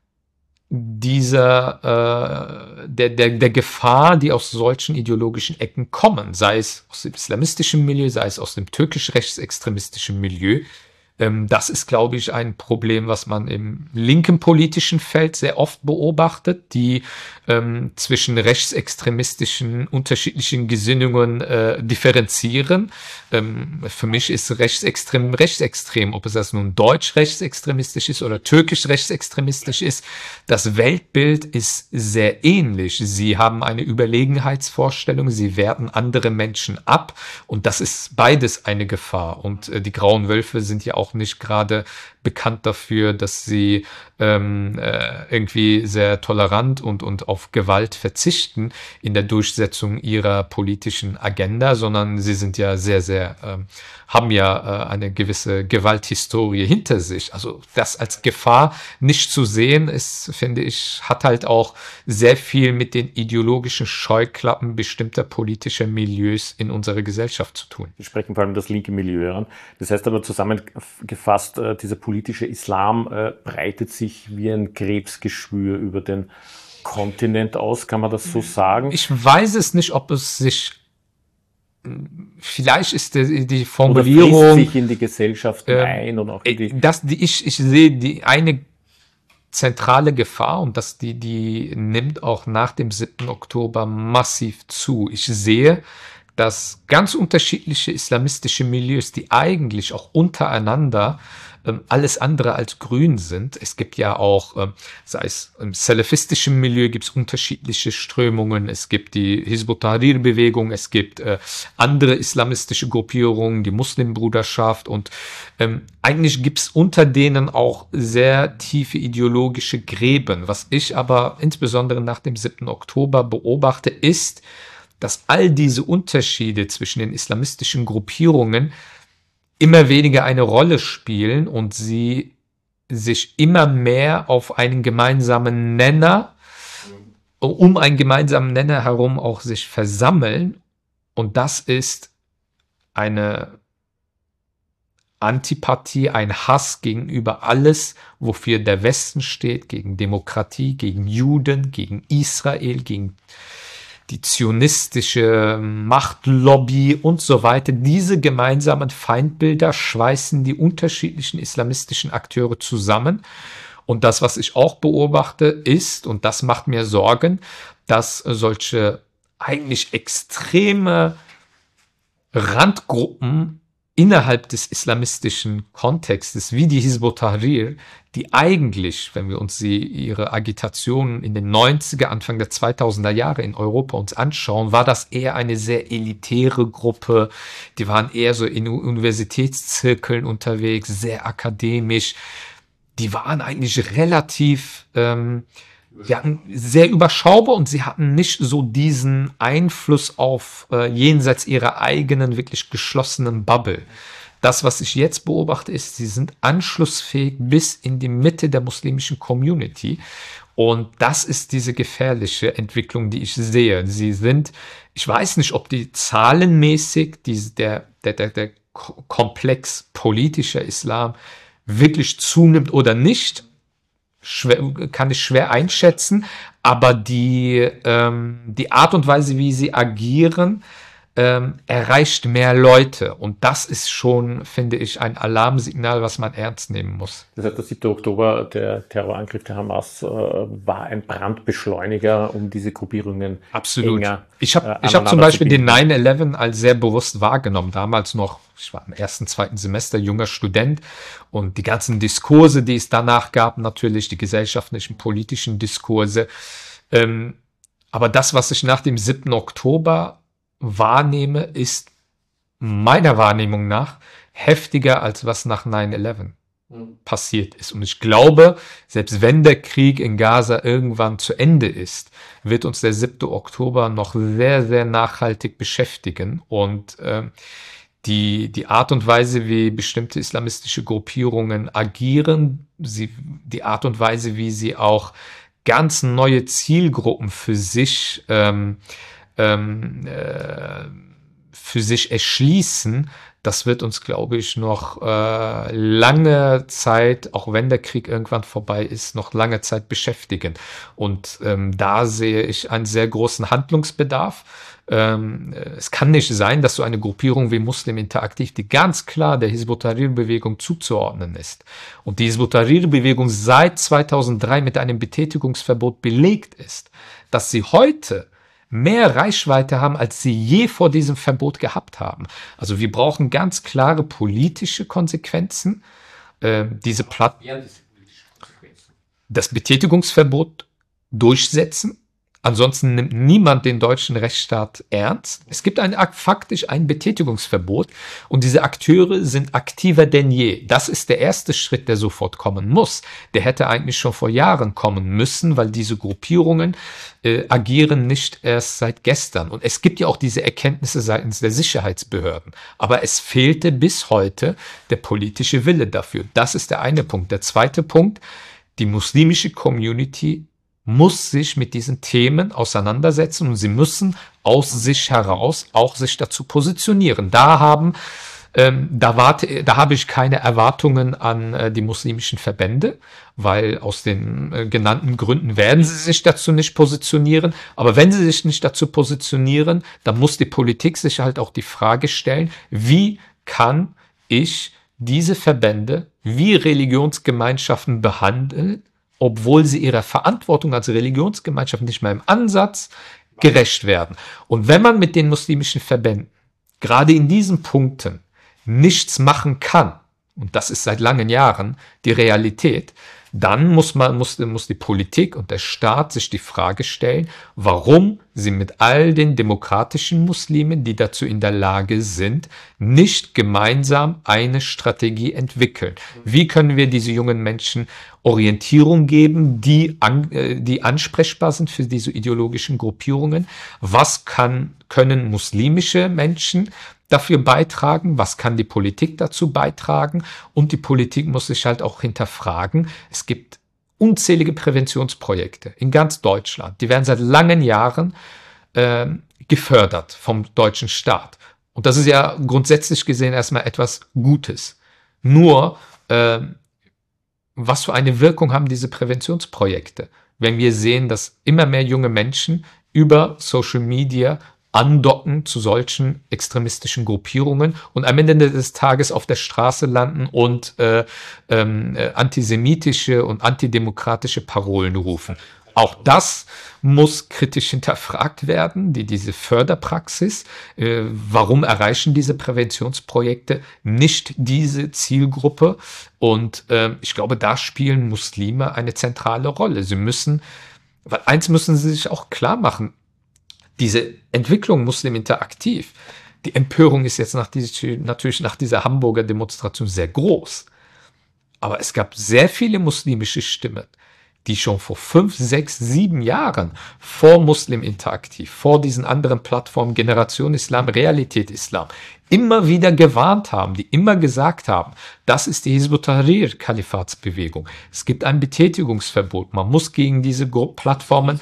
dieser äh, der, der, der Gefahr, die aus solchen ideologischen Ecken kommen, sei es aus dem islamistischen Milieu, sei es aus dem türkisch-rechtsextremistischen Milieu. Ähm, das ist, glaube ich, ein Problem, was man im linken politischen Feld sehr oft beobachtet, die ähm, zwischen rechtsextremistischen, unterschiedlichen Gesinnungen äh, differenzieren. Ähm, für mich ist rechtsextrem rechtsextrem, ob es das nun deutsch rechtsextremistisch ist oder türkisch rechtsextremistisch ist. Das Weltbild ist sehr ähnlich. Sie haben eine Überlegenheitsvorstellung, sie werten andere Menschen ab und das ist beides eine Gefahr. Und äh, die Grauen Wölfe sind ja auch nicht gerade bekannt dafür, dass sie ähm, äh, irgendwie sehr tolerant und, und auf Gewalt verzichten in der Durchsetzung ihrer politischen Agenda, sondern sie sind ja sehr, sehr, ähm, haben ja äh, eine gewisse Gewalthistorie hinter sich. Also das als Gefahr nicht zu sehen, ist, finde ich, hat halt auch sehr viel mit den ideologischen Scheuklappen bestimmter politischer Milieus in unserer Gesellschaft zu tun. Wir sprechen vor allem das linke Milieu an. Das heißt aber zusammengefasst, äh, dieser politische Islam äh, breitet sich wie ein Krebsgeschwür über den Kontinent aus. Kann man das so sagen? Ich weiß es nicht, ob es sich, vielleicht ist die, die Formulierung, oder fließt sich in die Gesellschaft ähm, ein und auch in die, das, die, ich, ich sehe die eine zentrale Gefahr und das, die, die nimmt auch nach dem siebten Oktober massiv zu. Ich sehe, dass ganz unterschiedliche islamistische Milieus, die eigentlich auch untereinander ähm, alles andere als grün sind. Es gibt ja auch, ähm, sei es im salafistischen Milieu, gibt es unterschiedliche Strömungen. Es gibt die Hizb ut-Tahrir-Bewegung, es gibt äh, andere islamistische Gruppierungen, die Muslimbruderschaft und ähm, eigentlich gibt es unter denen auch sehr tiefe ideologische Gräben. Was ich aber insbesondere nach dem siebten Oktober beobachte, ist, dass all diese Unterschiede zwischen den islamistischen Gruppierungen immer weniger eine Rolle spielen und sie sich immer mehr auf einen gemeinsamen Nenner, um einen gemeinsamen Nenner herum auch sich versammeln. Und das ist eine Antipathie, ein Hass gegenüber alles, wofür der Westen steht, gegen Demokratie, gegen Juden, gegen Israel, gegen die zionistische Machtlobby und so weiter. Diese gemeinsamen Feindbilder schweißen die unterschiedlichen islamistischen Akteure zusammen. Und das, was ich auch beobachte, ist, und das macht mir Sorgen, dass solche eigentlich extreme Randgruppen innerhalb des islamistischen Kontextes, wie die Hizb ut-Tahrir, die eigentlich, wenn wir uns sie, ihre Agitationen in den neunziger, Anfang der zweitausender Jahre in Europa uns anschauen, war das eher eine sehr elitäre Gruppe. Die waren eher so in Universitätszirkeln unterwegs, sehr akademisch. Die waren eigentlich relativ, ähm, die hatten sehr überschaubar und sie hatten nicht so diesen Einfluss auf äh, jenseits ihrer eigenen wirklich geschlossenen Bubble. Das, was ich jetzt beobachte, ist, sie sind anschlussfähig bis in die Mitte der muslimischen Community. Und das ist diese gefährliche Entwicklung, die ich sehe. Sie sind, ich weiß nicht, ob die zahlenmäßig, die, der, der, der, der Komplex politischer Islam wirklich zunimmt oder nicht. Schwer, kann ich schwer einschätzen, aber die, ähm, die Art und Weise, wie sie agieren, ähm, erreicht mehr Leute. Und das ist schon, finde ich, ein Alarmsignal, was man ernst nehmen muss. Das heißt, der siebte Oktober, der Terrorangriff der Hamas, äh, war ein Brandbeschleuniger, um diese Gruppierungen Absolut. enger Ich habe äh, ich hab zum Beispiel den nine eleven als sehr bewusst wahrgenommen. Damals noch, ich war im ersten, zweiten Semester junger Student und die ganzen Diskurse, die es danach gab, natürlich die gesellschaftlichen, politischen Diskurse. Ähm, aber das, was ich nach dem siebten Oktober wahrnehme, ist meiner Wahrnehmung nach heftiger, als was nach nine eleven mhm. passiert ist. Und ich glaube, selbst wenn der Krieg in Gaza irgendwann zu Ende ist, wird uns der siebte Oktober noch sehr, sehr nachhaltig beschäftigen. Und äh, die, die Art und Weise, wie bestimmte islamistische Gruppierungen agieren, sie, die Art und Weise, wie sie auch ganz neue Zielgruppen für sich ähm, Ähm, äh, für sich erschließen, das wird uns, glaube ich, noch äh, lange Zeit, auch wenn der Krieg irgendwann vorbei ist, noch lange Zeit beschäftigen. Und ähm, da sehe ich einen sehr großen Handlungsbedarf. Ähm, es kann nicht sein, dass so eine Gruppierung wie Muslim Interaktiv, die ganz klar der Hizb ut-Tahrir-Bewegung zuzuordnen ist und die Hizb ut-Tahrir-Bewegung seit zweitausenddrei mit einem Betätigungsverbot belegt ist, dass sie heute mehr Reichweite haben, als sie je vor diesem Verbot gehabt haben. Also wir brauchen ganz klare politische Konsequenzen. Äh, diese Platt das Betätigungsverbot durchsetzen. Ansonsten nimmt niemand den deutschen Rechtsstaat ernst. Es gibt ein, faktisch ein Betätigungsverbot und diese Akteure sind aktiver denn je. Das ist der erste Schritt, der sofort kommen muss. Der hätte eigentlich schon vor Jahren kommen müssen, weil diese Gruppierungen äh, agieren nicht erst seit gestern. Und es gibt ja auch diese Erkenntnisse seitens der Sicherheitsbehörden. Aber es fehlte bis heute der politische Wille dafür. Das ist der eine Punkt. Der zweite Punkt, die muslimische Community muss sich mit diesen Themen auseinandersetzen und sie müssen aus sich heraus auch sich dazu positionieren. Da haben, ähm, da warte, da habe ich keine Erwartungen an äh, die muslimischen Verbände, weil aus den äh, genannten Gründen werden sie sich dazu nicht positionieren. Aber wenn sie sich nicht dazu positionieren, dann muss die Politik sich halt auch die Frage stellen, wie kann ich diese Verbände wie Religionsgemeinschaften behandeln, obwohl sie ihrer Verantwortung als Religionsgemeinschaft nicht mal im Ansatz gerecht werden. Und wenn man mit den muslimischen Verbänden gerade in diesen Punkten nichts machen kann, und das ist seit langen Jahren die Realität, dann muss man, muss, muss die Politik und der Staat sich die Frage stellen, warum sie mit all den demokratischen Muslimen, die dazu in der Lage sind, nicht gemeinsam eine Strategie entwickeln. Wie können wir diese jungen Menschen Orientierung geben, die, an, äh, die ansprechbar sind für diese ideologischen Gruppierungen? Was kann, können muslimische Menschen dafür beitragen? Was kann die Politik dazu beitragen? Und die Politik muss sich halt auch hinterfragen. Es gibt unzählige Präventionsprojekte in ganz Deutschland. Die werden seit langen Jahren äh, gefördert vom deutschen Staat. Und das ist ja grundsätzlich gesehen erstmal etwas Gutes. Nur, äh, was für eine Wirkung haben diese Präventionsprojekte, wenn wir sehen, dass immer mehr junge Menschen über Social Media andocken zu solchen extremistischen Gruppierungen und am Ende des Tages auf der Straße landen und äh, äh, antisemitische und antidemokratische Parolen rufen. Auch das muss kritisch hinterfragt werden, die, diese Förderpraxis. Äh, warum erreichen diese Präventionsprojekte nicht diese Zielgruppe? Und äh, ich glaube, da spielen Muslime eine zentrale Rolle. Sie müssen, weil eins müssen sie sich auch klar machen, diese Entwicklung Muslim Interaktiv, die Empörung ist jetzt nach dieser, natürlich nach dieser Hamburger Demonstration sehr groß. Aber es gab sehr viele muslimische Stimmen, die schon vor fünf, sechs, sieben Jahren vor Muslim Interaktiv, vor diesen anderen Plattformen Generation Islam, Realität Islam, immer wieder gewarnt haben, die immer gesagt haben, das ist die Hizb ut-Tahrir-Kalifatsbewegung. Es gibt ein Betätigungsverbot. Man muss gegen diese Plattformen.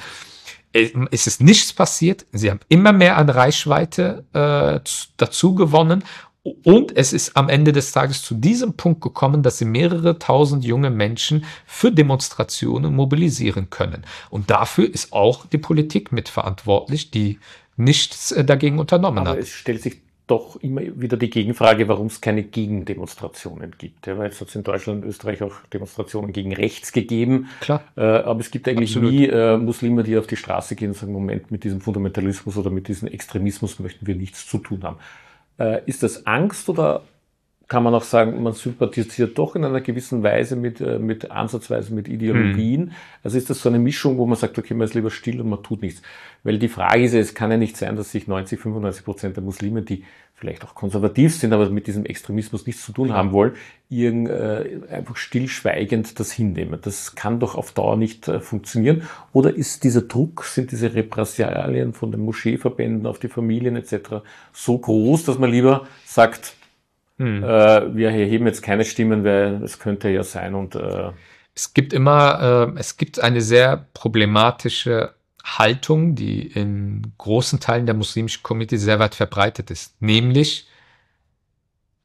Es ist nichts passiert. Sie haben immer mehr an Reichweite äh, dazu gewonnen. Und es ist am Ende des Tages zu diesem Punkt gekommen, dass sie mehrere tausend junge Menschen für Demonstrationen mobilisieren können. Und dafür ist auch die Politik mitverantwortlich, die nichts dagegen unternommen Aber hat. es stellt sich doch immer wieder die Gegenfrage, warum es keine Gegendemonstrationen gibt. Ja, weil es hat in Deutschland und Österreich auch Demonstrationen gegen rechts gegeben. Klar. Äh, aber es gibt eigentlich Absolut. nie äh, Muslime, die auf die Straße gehen und sagen, Moment, mit diesem Fundamentalismus oder mit diesem Extremismus möchten wir nichts zu tun haben. Äh, ist das Angst oder kann man auch sagen, man sympathisiert doch in einer gewissen Weise mit, äh, mit ansatzweise mit Ideologien? Mhm. Also ist das so eine Mischung, wo man sagt, okay, man ist lieber still und man tut nichts? Weil die Frage ist ja, es kann ja nicht sein, dass sich neunzig, fünfundneunzig Prozent der Muslime, die vielleicht auch konservativ sind, aber mit diesem Extremismus nichts zu tun haben wollen, irgend, äh, einfach stillschweigend das hinnehmen. Das kann doch auf Dauer nicht äh, funktionieren. Oder ist dieser Druck, sind diese Repressalien von den Moscheeverbänden auf die Familien et cetera so groß, dass man lieber sagt, hm. äh, wir erheben jetzt keine Stimmen, weil es könnte ja sein und äh es gibt immer, äh, es gibt eine sehr problematische Haltung, die in großen Teilen der muslimischen Community sehr weit verbreitet ist. Nämlich,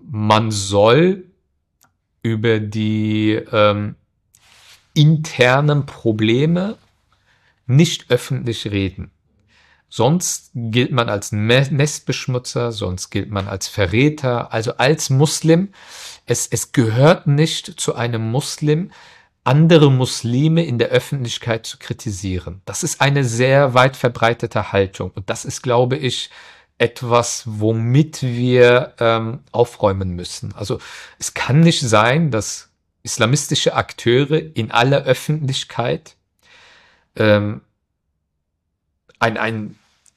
man soll über die ähm, internen Probleme nicht öffentlich reden. Sonst gilt man als Nestbeschmutzer, sonst gilt man als Verräter, also als Muslim. Es, es gehört nicht zu einem Muslim, andere Muslime in der Öffentlichkeit zu kritisieren. Das ist eine sehr weit verbreitete Haltung. Und das ist, glaube ich, etwas, womit wir ähm, aufräumen müssen. Also es kann nicht sein, dass islamistische Akteure in aller Öffentlichkeit ähm, ein, ein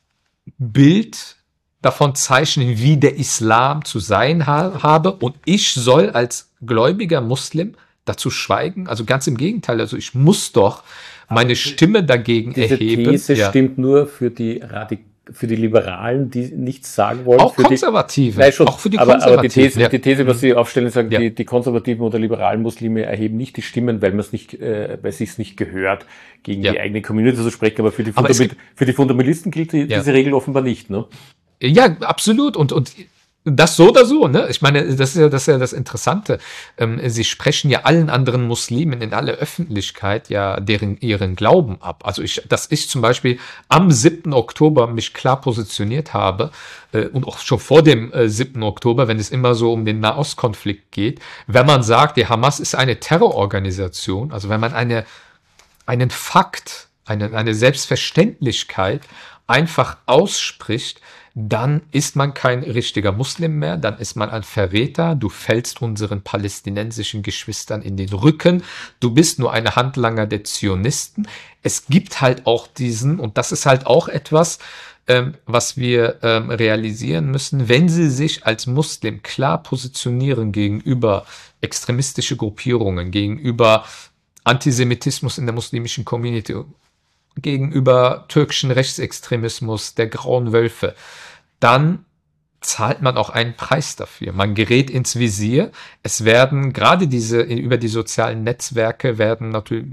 Bild davon zeichnen, wie der Islam zu sein ha- habe. Und ich soll als gläubiger Muslim dazu schweigen. Also ganz im Gegenteil. Also ich muss doch meine Stimme dagegen Diese erheben. These Ja. stimmt nur für die Radik für die Liberalen, die nichts sagen wollen. Auch für Konservative. Die, nein, schon, auch für die aber, Konservativen. aber die These, ja. die These, was Sie aufstellen, sagen, Ja. die, die konservativen oder liberalen Muslime erheben nicht die Stimmen, weil man es nicht, äh, weil es sich nicht gehört, gegen Ja. die eigene Community zu sprechen. Aber für die, Aber es Fundament, für die Fundamentalisten gilt die, Ja. diese Regel offenbar nicht, ne? Ja, absolut. Und, und das so oder so, ne? Ich meine, das ist ja das, ist ja das Interessante. Ähm, sie sprechen ja allen anderen Muslimen in aller Öffentlichkeit ja deren, ihren Glauben ab. Also ich, dass ich zum Beispiel am siebten Oktober mich klar positioniert habe, äh, und auch schon vor dem äh, siebten Oktober, wenn es immer so um den Nahostkonflikt geht, wenn man sagt, die Hamas ist eine Terrororganisation, also wenn man eine, einen Fakt, eine, eine Selbstverständlichkeit einfach ausspricht, dann ist man kein richtiger Muslim mehr, dann ist man ein Verräter, du fällst unseren palästinensischen Geschwistern in den Rücken, du bist nur ein Handlanger der Zionisten. Es gibt halt auch diesen, und das ist halt auch etwas, ähm, was wir ähm, realisieren müssen, wenn sie sich als Muslim klar positionieren gegenüber extremistische Gruppierungen, gegenüber Antisemitismus in der muslimischen Community, gegenüber türkischen Rechtsextremismus, der Grauen Wölfe, dann zahlt man auch einen Preis dafür. Man gerät ins Visier. Es werden gerade diese, über die sozialen Netzwerke werden natürlich,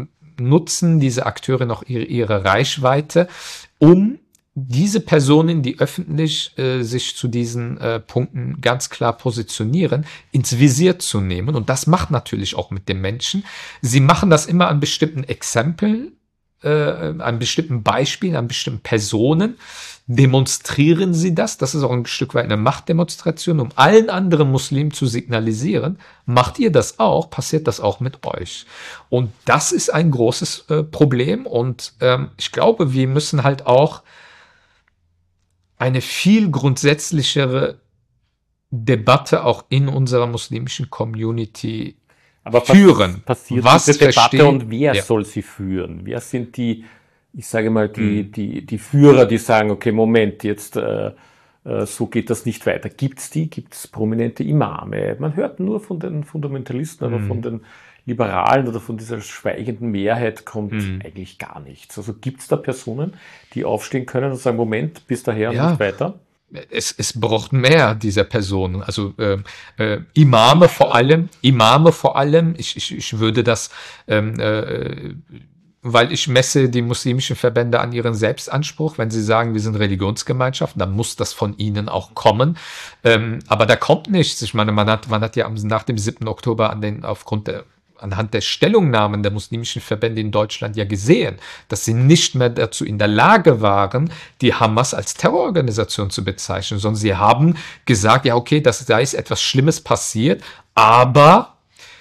nutzen diese Akteure noch ihre, ihre Reichweite, um diese Personen, die öffentlich äh, sich zu diesen äh, Punkten ganz klar positionieren, ins Visier zu nehmen. Und das macht natürlich auch mit den Menschen. Sie machen das immer an bestimmten Exempeln, Äh, an bestimmten Beispielen, an bestimmten Personen, demonstrieren sie das. Das ist auch ein Stück weit eine Machtdemonstration, um allen anderen Muslimen zu signalisieren, macht ihr das auch, passiert das auch mit euch. Und das ist ein großes äh, Problem und ähm, ich glaube, wir müssen halt auch eine viel grundsätzlichere Debatte auch in unserer muslimischen Community Aber führen. Was passiert Was diese Debatte verstehen- und wer Ja. soll sie führen? Wer sind die, ich sage mal, die, Mhm. die, die Führer, die sagen, okay, Moment, jetzt äh, äh, so geht das nicht weiter. Gibt's die? Gibt's prominente Imame? Man hört nur von den Fundamentalisten, aber Mhm. von den Liberalen oder von dieser schweigenden Mehrheit kommt Mhm. eigentlich gar nichts. Also gibt's da Personen, die aufstehen können und sagen, Moment, bis daher und Ja. nicht weiter? Es, es braucht mehr dieser Personen, also äh, äh, Imame vor allem, Imame vor allem, ich, ich, ich würde das, ähm, äh, weil ich messe die muslimischen Verbände an ihren Selbstanspruch, wenn sie sagen, wir sind Religionsgemeinschaften, dann muss das von ihnen auch kommen, ähm, aber da kommt nichts. Ich meine, man hat, man hat ja am, nach dem siebten Oktober an den, aufgrund der anhand der Stellungnahmen der muslimischen Verbände in Deutschland ja gesehen, dass sie nicht mehr dazu in der Lage waren, die Hamas als Terrororganisation zu bezeichnen, sondern sie haben gesagt, ja okay, das, da ist etwas Schlimmes passiert, aber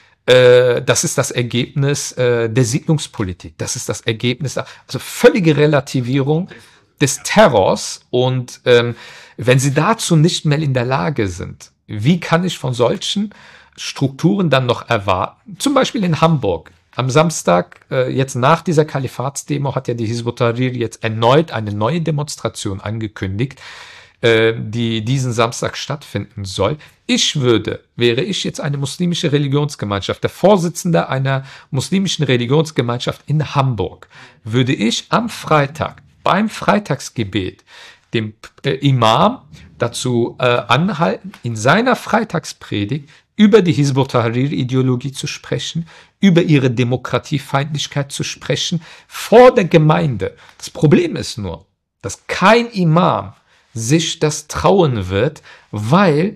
äh, das ist das Ergebnis äh, der Siedlungspolitik, das ist das Ergebnis, also völlige Relativierung des Terrors und ähm, wenn sie dazu nicht mehr in der Lage sind, wie kann ich von solchen Strukturen dann noch erwarten? Zum Beispiel in Hamburg. Am Samstag, äh, jetzt nach dieser Kalifatsdemo, hat ja die Hizb ut-Tahrir jetzt erneut eine neue Demonstration angekündigt, äh, die diesen Samstag stattfinden soll. Ich würde, wäre ich jetzt eine muslimische Religionsgemeinschaft, der Vorsitzende einer muslimischen Religionsgemeinschaft in Hamburg, würde ich am Freitag beim Freitagsgebet dem äh, Imam dazu äh, anhalten, in seiner Freitagspredigt über die Hizb ut-Tahrir-Ideologie zu sprechen, über ihre Demokratiefeindlichkeit zu sprechen, vor der Gemeinde. Das Problem ist nur, dass kein Imam sich das trauen wird, weil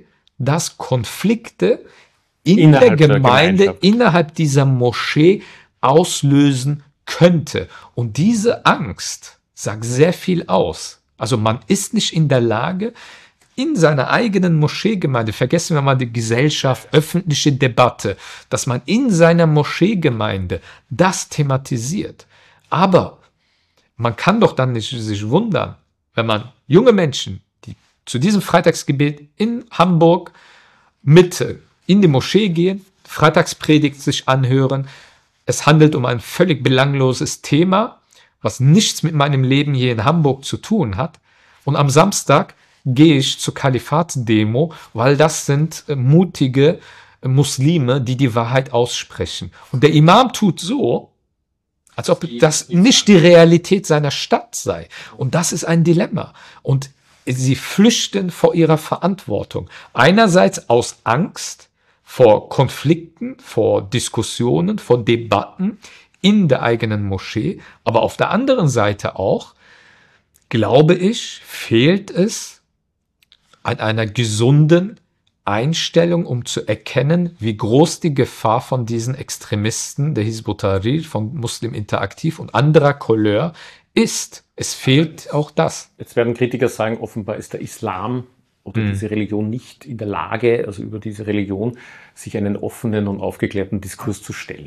dass Konflikte in Innerhalb der der Gemeinde, Gemeinschaft. innerhalb dieser Moschee auslösen könnte. Und diese Angst sagt sehr viel aus. Also man ist nicht in der Lage, in seiner eigenen Moscheegemeinde, vergessen wir mal die Gesellschaft, öffentliche Debatte, dass man in seiner Moscheegemeinde das thematisiert. Aber man kann doch dann nicht sich wundern, wenn man junge Menschen, die zu diesem Freitagsgebet in Hamburg Mitte in die Moschee gehen, Freitagspredigt sich anhören. Es handelt um ein völlig belangloses Thema, was nichts mit meinem Leben hier in Hamburg zu tun hat. Und am Samstag gehe ich zur Kalifatsdemo, weil das sind äh, mutige äh, Muslime, die die Wahrheit aussprechen. Und der Imam tut so, als ob das nicht die Realität seiner Stadt sei. Und das ist ein Dilemma. Und sie flüchten vor ihrer Verantwortung. Einerseits aus Angst vor Konflikten, vor Diskussionen, vor Debatten in der eigenen Moschee. Aber auf der anderen Seite auch, glaube ich, fehlt es an einer gesunden Einstellung, um zu erkennen, wie groß die Gefahr von diesen Extremisten, der Hizb ut-Tahrir, von Muslim Interaktiv und anderer Couleur ist. Es fehlt auch das. Jetzt werden Kritiker sagen, offenbar ist der Islam oder Mhm. diese Religion nicht in der Lage, also über diese Religion, sich einen offenen und aufgeklärten Diskurs zu stellen.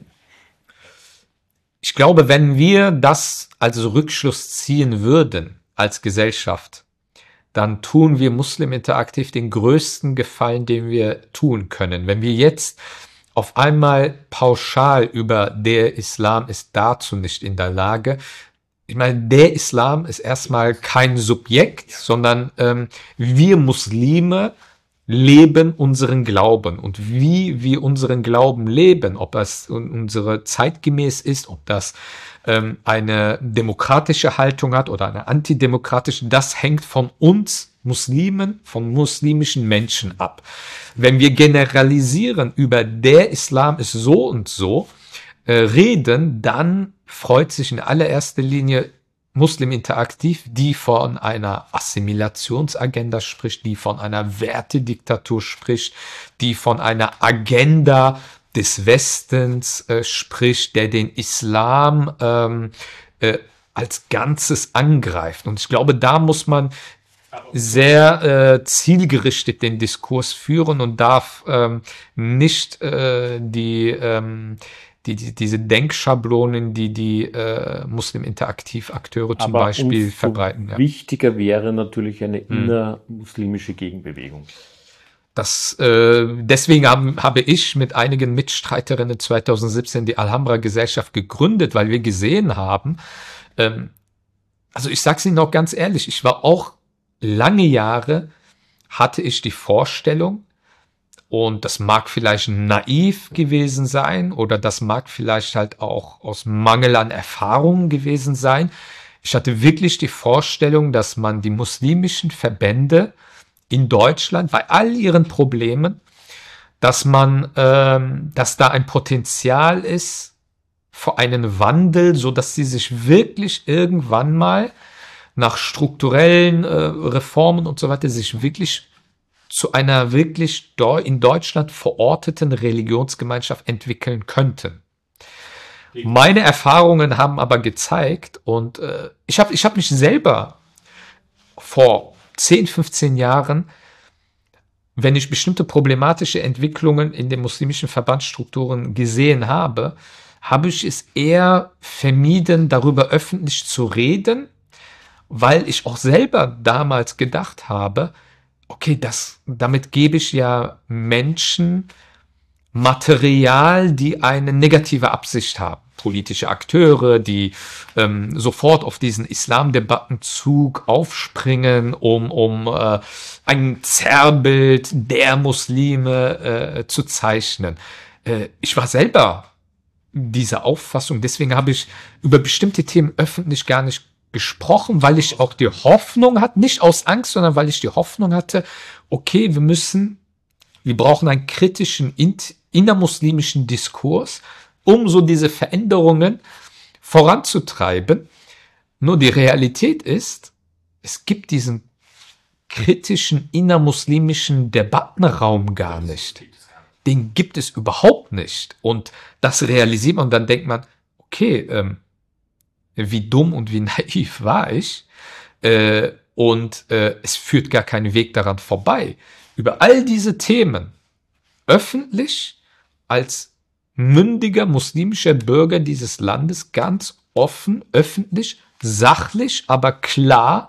Ich glaube, wenn wir das als Rückschluss ziehen würden als Gesellschaft, dann tun wir Muslim Interaktiv den größten Gefallen, den wir tun können. Wenn wir jetzt auf einmal pauschal über der Islam ist dazu nicht in der Lage, ich meine, der Islam ist erstmal kein Subjekt, sondern ähm, wir Muslime leben unseren Glauben. Und wie wir unseren Glauben leben, ob das unsere zeitgemäß ist, ob das ähm, eine demokratische Haltung hat oder eine antidemokratische, das hängt von uns Muslimen, von muslimischen Menschen ab. Wenn wir generalisieren über der Islam ist so und so, äh, reden, dann freut sich in allererster Linie Muslim Interaktiv, die von einer Assimilationsagenda spricht, die von einer Wertediktatur spricht, die von einer Agenda des Westens äh, spricht, der den Islam ähm, äh, als Ganzes angreift. Und ich glaube, da muss man sehr äh, zielgerichtet den Diskurs führen und darf ähm, nicht äh, die ähm, Die, die, diese Denkschablonen, die die äh, Muslim-Interaktiv-Akteure zum Aber Beispiel umso verbreiten. Ja. wichtiger wäre natürlich eine innermuslimische Gegenbewegung. Das, äh, deswegen haben, habe ich mit einigen Mitstreiterinnen zwanzig siebzehn die Alhambra-Gesellschaft gegründet, weil wir gesehen haben, ähm, also ich sage es Ihnen auch ganz ehrlich, ich war auch lange Jahre, hatte ich die Vorstellung, und das mag vielleicht naiv gewesen sein oder das mag vielleicht halt auch aus Mangel an Erfahrungen gewesen sein. Ich hatte wirklich die Vorstellung, dass man die muslimischen Verbände in Deutschland bei all ihren Problemen, dass man, ähm, dass da ein Potenzial ist für einen Wandel, so dass sie sich wirklich irgendwann mal nach strukturellen äh, Reformen und so weiter sich wirklich zu einer wirklich in Deutschland verorteten Religionsgemeinschaft entwickeln könnten. Meine Erfahrungen haben aber gezeigt, und äh, ich habe ich hab mich selber vor zehn, fünfzehn Jahren, wenn ich bestimmte problematische Entwicklungen in den muslimischen Verbandsstrukturen gesehen habe, habe ich es eher vermieden, darüber öffentlich zu reden, weil ich auch selber damals gedacht habe, okay, das, damit gebe ich ja Menschen Material, die eine negative Absicht haben. Politische Akteure, die ähm, sofort auf diesen Islamdebattenzug aufspringen, um, um äh, ein Zerrbild der Muslime äh, zu zeichnen. Äh, ich war selber dieser Auffassung, deswegen habe ich über bestimmte Themen öffentlich gar nicht gesprochen, weil ich auch die Hoffnung hatte, nicht aus Angst, sondern weil ich die Hoffnung hatte, okay, wir müssen, wir brauchen einen kritischen innermuslimischen Diskurs, um so diese Veränderungen voranzutreiben. Nur die Realität ist, es gibt diesen kritischen innermuslimischen Debattenraum gar nicht. Den gibt es überhaupt nicht. Und das realisiert man und dann denkt man, okay, ähm, wie dumm und wie naiv war ich? Äh, und äh, es führt gar keinen Weg daran vorbei. Über all diese Themen öffentlich als mündiger muslimischer Bürger dieses Landes ganz offen, öffentlich, sachlich, aber klar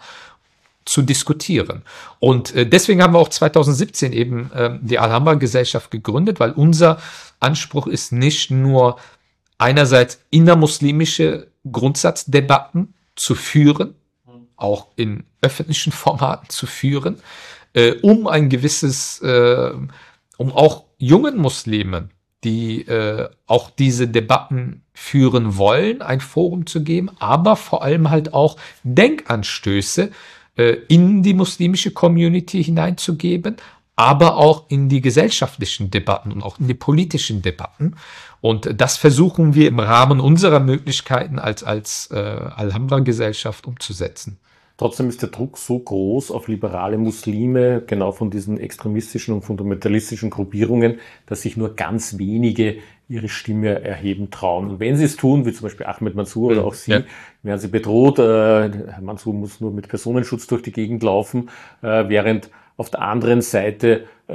zu diskutieren. Und äh, deswegen haben wir auch zwanzig siebzehn eben äh, die Alhambra-Gesellschaft gegründet, weil unser Anspruch ist nicht nur einerseits innermuslimische Grundsatzdebatten zu führen, auch in öffentlichen Formaten zu führen, äh, um ein gewisses, äh, um auch jungen Muslimen, die äh, auch diese Debatten führen wollen, ein Forum zu geben, aber vor allem halt auch Denkanstöße äh, in die muslimische Community hineinzugeben, aber auch in die gesellschaftlichen Debatten und auch in die politischen Debatten. Und das versuchen wir im Rahmen unserer Möglichkeiten als, als äh, Alhambra-Gesellschaft umzusetzen. Trotzdem ist der Druck so groß auf liberale Muslime, genau von diesen extremistischen und fundamentalistischen Gruppierungen, dass sich nur ganz wenige ihre Stimme erheben trauen. Und wenn sie es tun, wie zum Beispiel Ahmed Mansour oder auch Sie, ja, werden sie bedroht. Äh, Herr Mansour muss nur mit Personenschutz durch die Gegend laufen, äh, während auf der anderen Seite äh,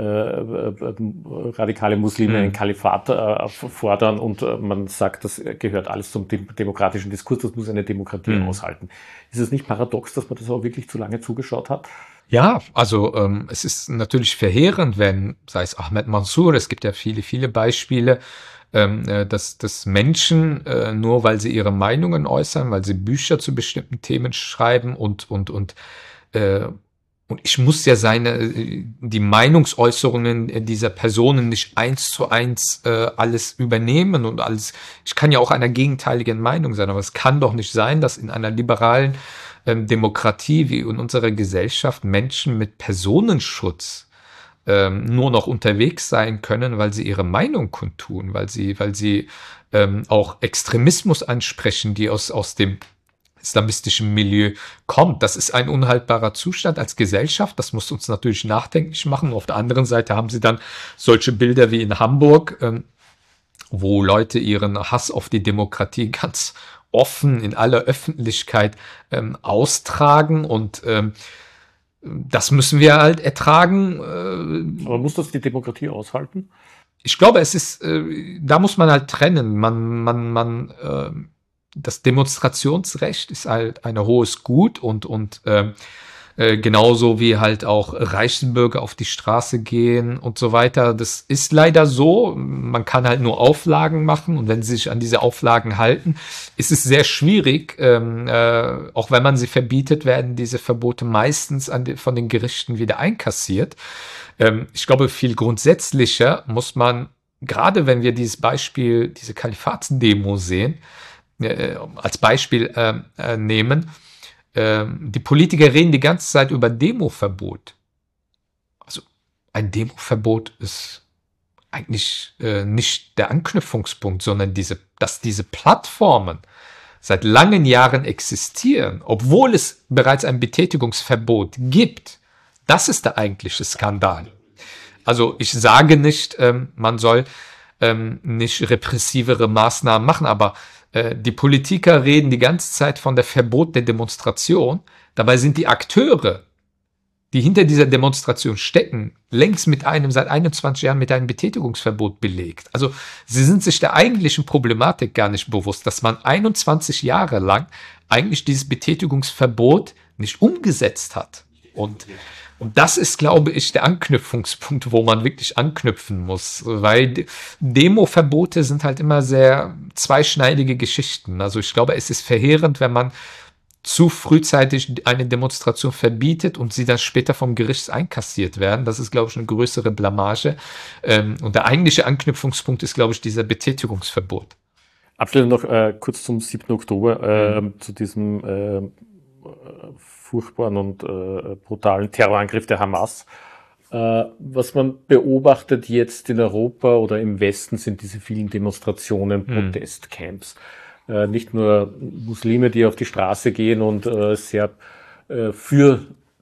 äh, radikale Muslime ein Kalifat äh, fordern und äh, man sagt, das gehört alles zum dem demokratischen Diskurs, das muss eine Demokratie mhm. aushalten. Ist es nicht paradox, dass man das auch wirklich zu lange zugeschaut hat? Ja, also ähm, es ist natürlich verheerend, wenn, sei es Ahmed Mansour, es gibt ja viele, viele Beispiele, ähm, äh, dass, dass Menschen, äh, nur weil sie ihre Meinungen äußern, weil sie Bücher zu bestimmten Themen schreiben und, und, und äh, Und ich muss ja seine, die Meinungsäußerungen dieser Personen nicht eins zu eins äh, alles übernehmen und alles. Ich kann ja auch einer gegenteiligen Meinung sein, aber es kann doch nicht sein, dass in einer liberalen ähm, Demokratie wie in unserer Gesellschaft Menschen mit Personenschutz ähm, nur noch unterwegs sein können, weil sie ihre Meinung kundtun, weil sie, weil sie ähm, auch Extremismus ansprechen, die aus, aus dem islamistischen Milieu kommt. Das ist ein unhaltbarer Zustand als Gesellschaft. Das muss uns natürlich nachdenklich machen. Und auf der anderen Seite haben sie dann solche Bilder wie in Hamburg, ähm, wo Leute ihren Hass auf die Demokratie ganz offen in aller Öffentlichkeit ähm, austragen. Und ähm, das müssen wir halt ertragen. Äh, Aber muss das die Demokratie aushalten? Ich glaube, es ist, äh, da muss man halt trennen. Man, man, man, äh, das Demonstrationsrecht ist halt ein hohes Gut und, und äh, äh, genauso wie halt auch Reichsbürger auf die Straße gehen und so weiter. Das ist leider so. Man kann halt nur Auflagen machen und wenn sie sich an diese Auflagen halten, ist es sehr schwierig. Ähm, äh, auch wenn man sie verbietet, werden diese Verbote meistens an die, von den Gerichten wieder einkassiert. Ähm, ich glaube, viel grundsätzlicher muss man, gerade wenn wir dieses Beispiel, diese Kalifatsdemo sehen, äh, als Beispiel äh, äh, nehmen, äh, die Politiker reden die ganze Zeit über Demoverbot. Also ein Demoverbot ist eigentlich äh, nicht der Anknüpfungspunkt, sondern diese, dass diese Plattformen seit langen Jahren existieren, obwohl es bereits ein Betätigungsverbot gibt. Das ist der eigentliche Skandal. Also ich sage nicht, ähm, man soll ähm, nicht repressivere Maßnahmen machen, aber äh, die Politiker reden die ganze Zeit von der Verbot der Demonstration. Dabei sind die Akteure, die hinter dieser Demonstration stecken, längst mit einem, seit einundzwanzig Jahren mit einem Betätigungsverbot belegt. Also sie sind sich der eigentlichen Problematik gar nicht bewusst, dass man einundzwanzig Jahre lang eigentlich dieses Betätigungsverbot nicht umgesetzt hat. Und Und das ist, glaube ich, der Anknüpfungspunkt, wo man wirklich anknüpfen muss, weil Demoverbote sind halt immer sehr zweischneidige Geschichten. Also ich glaube, es ist verheerend, wenn man zu frühzeitig eine Demonstration verbietet und sie dann später vom Gericht einkassiert werden. Das ist, glaube ich, eine größere Blamage. Und der eigentliche Anknüpfungspunkt ist, glaube ich, dieser Betätigungsverbot. Abschließend noch äh, kurz zum siebten Oktober, äh, mhm. zu diesem äh, furchtbaren und äh, brutalen Terrorangriff der Hamas. Äh, was man beobachtet jetzt in Europa oder im Westen sind diese vielen Demonstrationen, mhm. Protestcamps. Äh, nicht nur Muslime, die auf die Straße gehen und äh, sehr äh, für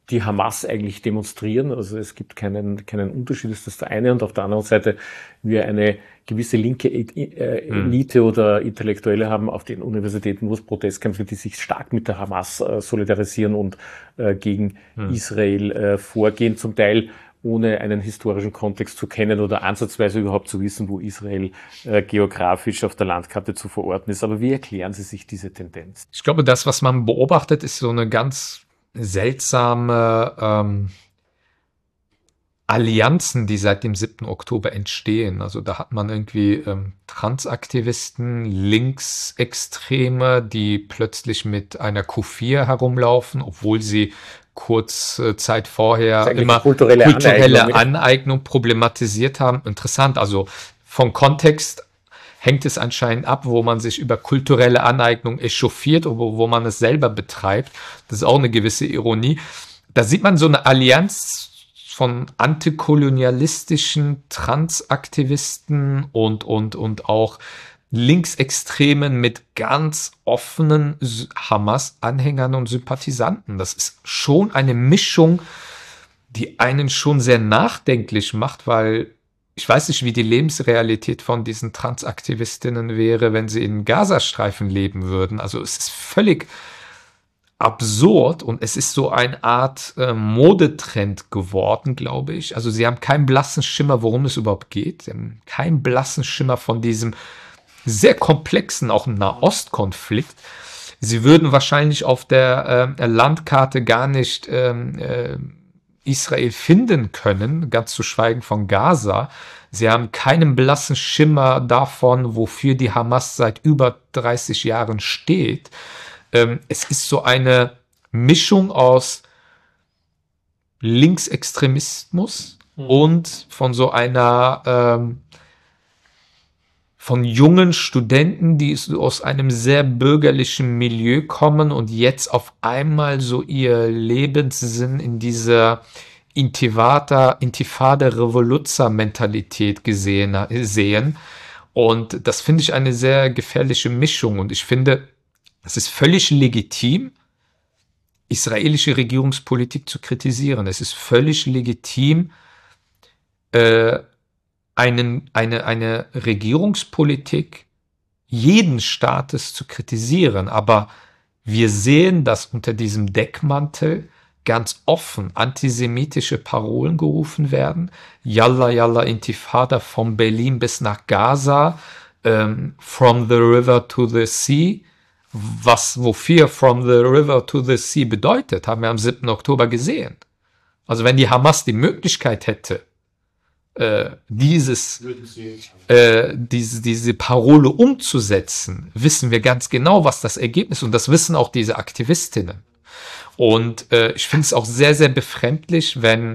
die Hamas eigentlich demonstrieren. Also es gibt keinen, keinen Unterschied, das ist das eine. Und auf der anderen Seite wir eine gewisse linke Elite hm. oder Intellektuelle haben auf den Universitäten, wo es Protestkämpfer, die sich stark mit der Hamas äh, solidarisieren und äh, gegen hm. Israel äh, vorgehen, zum Teil ohne einen historischen Kontext zu kennen oder ansatzweise überhaupt zu wissen, wo Israel äh, geografisch auf der Landkarte zu verorten ist. Aber wie erklären Sie sich diese Tendenz? Ich glaube, das, was man beobachtet, ist so eine ganz seltsame ähm, Allianzen, die seit dem siebten Oktober entstehen. Also da hat man irgendwie ähm, Transaktivisten, Linksextreme, die plötzlich mit einer Q vier herumlaufen, obwohl sie kurz äh, Zeit vorher immer kulturelle, kulturelle Aneignung, Aneignung problematisiert haben. Interessant, also vom Kontext hängt es anscheinend ab, wo man sich über kulturelle Aneignung echauffiert oder wo, wo man es selber betreibt. Das ist auch eine gewisse Ironie. Da sieht man so eine Allianz von antikolonialistischen Transaktivisten und, und, und auch Linksextremen mit ganz offenen Hamas-Anhängern und Sympathisanten. Das ist schon eine Mischung, die einen schon sehr nachdenklich macht, weil ich weiß nicht, wie die Lebensrealität von diesen Transaktivistinnen wäre, wenn sie in Gazastreifen leben würden. Also es ist völlig absurd und es ist so eine Art äh, Modetrend geworden, glaube ich. Also sie haben keinen blassen Schimmer, worum es überhaupt geht. Sie haben keinen blassen Schimmer von diesem sehr komplexen, auch Nahostkonflikt. Sie würden wahrscheinlich auf der äh, Landkarte gar nicht ähm, äh, Israel finden können, ganz zu schweigen von Gaza. Sie haben keinen blassen Schimmer davon, wofür die Hamas seit über dreißig Jahren steht. Ähm, es ist so eine Mischung aus Linksextremismus mhm. und von so einer ähm, von jungen Studenten, die aus einem sehr bürgerlichen Milieu kommen und jetzt auf einmal so ihr Lebenssinn in dieser Intifada, Intifada Revoluzzer-Mentalität gesehen, sehen. Und das finde ich eine sehr gefährliche Mischung. Und ich finde, es ist völlig legitim, israelische Regierungspolitik zu kritisieren. Es ist völlig legitim, äh, Einen, eine, eine Regierungspolitik jeden Staates zu kritisieren. Aber wir sehen, dass unter diesem Deckmantel ganz offen antisemitische Parolen gerufen werden. Yalla, yalla, Intifada von Berlin bis nach Gaza, ähm, from the river to the sea. Was, wofür from the river to the sea bedeutet, haben wir am siebten Oktober gesehen. Also wenn die Hamas die Möglichkeit hätte, Äh, dieses, äh, diese, diese Parole umzusetzen, wissen wir ganz genau, was das Ergebnis ist. Und das wissen auch diese Aktivistinnen. Und äh, ich finde es auch sehr, sehr befremdlich, wenn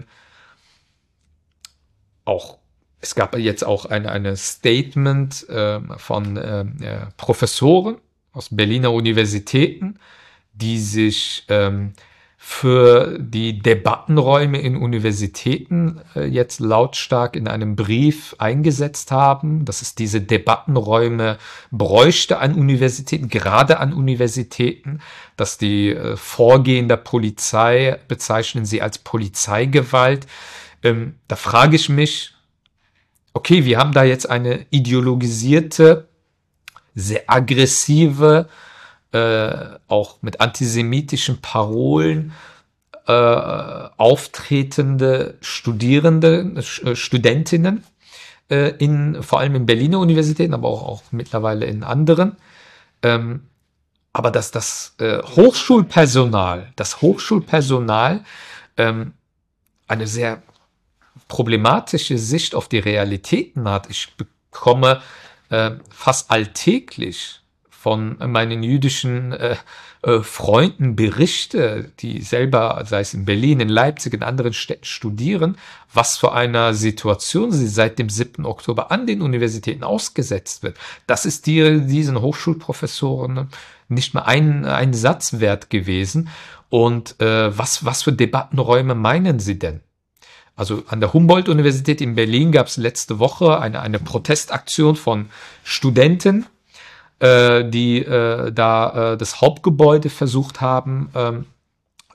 auch, es gab jetzt auch eine, eine Statement äh, von äh, äh, Professoren aus Berliner Universitäten, die sich ähm, für die Debattenräume in Universitäten äh, jetzt lautstark in einem Brief eingesetzt haben, dass es diese Debattenräume bräuchte an Universitäten, gerade an Universitäten, dass die äh, Vorgehen der Polizei bezeichnen sie als Polizeigewalt. Ähm, da frage ich mich, okay, wir haben da jetzt eine ideologisierte, sehr aggressive, Äh, auch mit antisemitischen Parolen äh, auftretende Studierende, äh, Studentinnen, äh, in, vor allem in Berliner Universitäten, aber auch, auch mittlerweile in anderen. Ähm, aber dass das äh, Hochschulpersonal, das Hochschulpersonal ähm, eine sehr problematische Sicht auf die Realitäten hat. Ich bekomme äh, fast alltäglich von meinen jüdischen äh, äh, Freunden Berichte, die selber, sei es in Berlin, in Leipzig, in anderen Städten studieren, was für einer Situation sie seit dem siebten Oktober an den Universitäten ausgesetzt wird. Das ist die, diesen Hochschulprofessoren nicht mal ein, ein Satz wert gewesen. Und äh, was, was für Debattenräume meinen sie denn? Also an der Humboldt-Universität in Berlin gab es letzte Woche eine, eine Protestaktion von Studenten, die äh, da äh, das Hauptgebäude versucht haben ähm,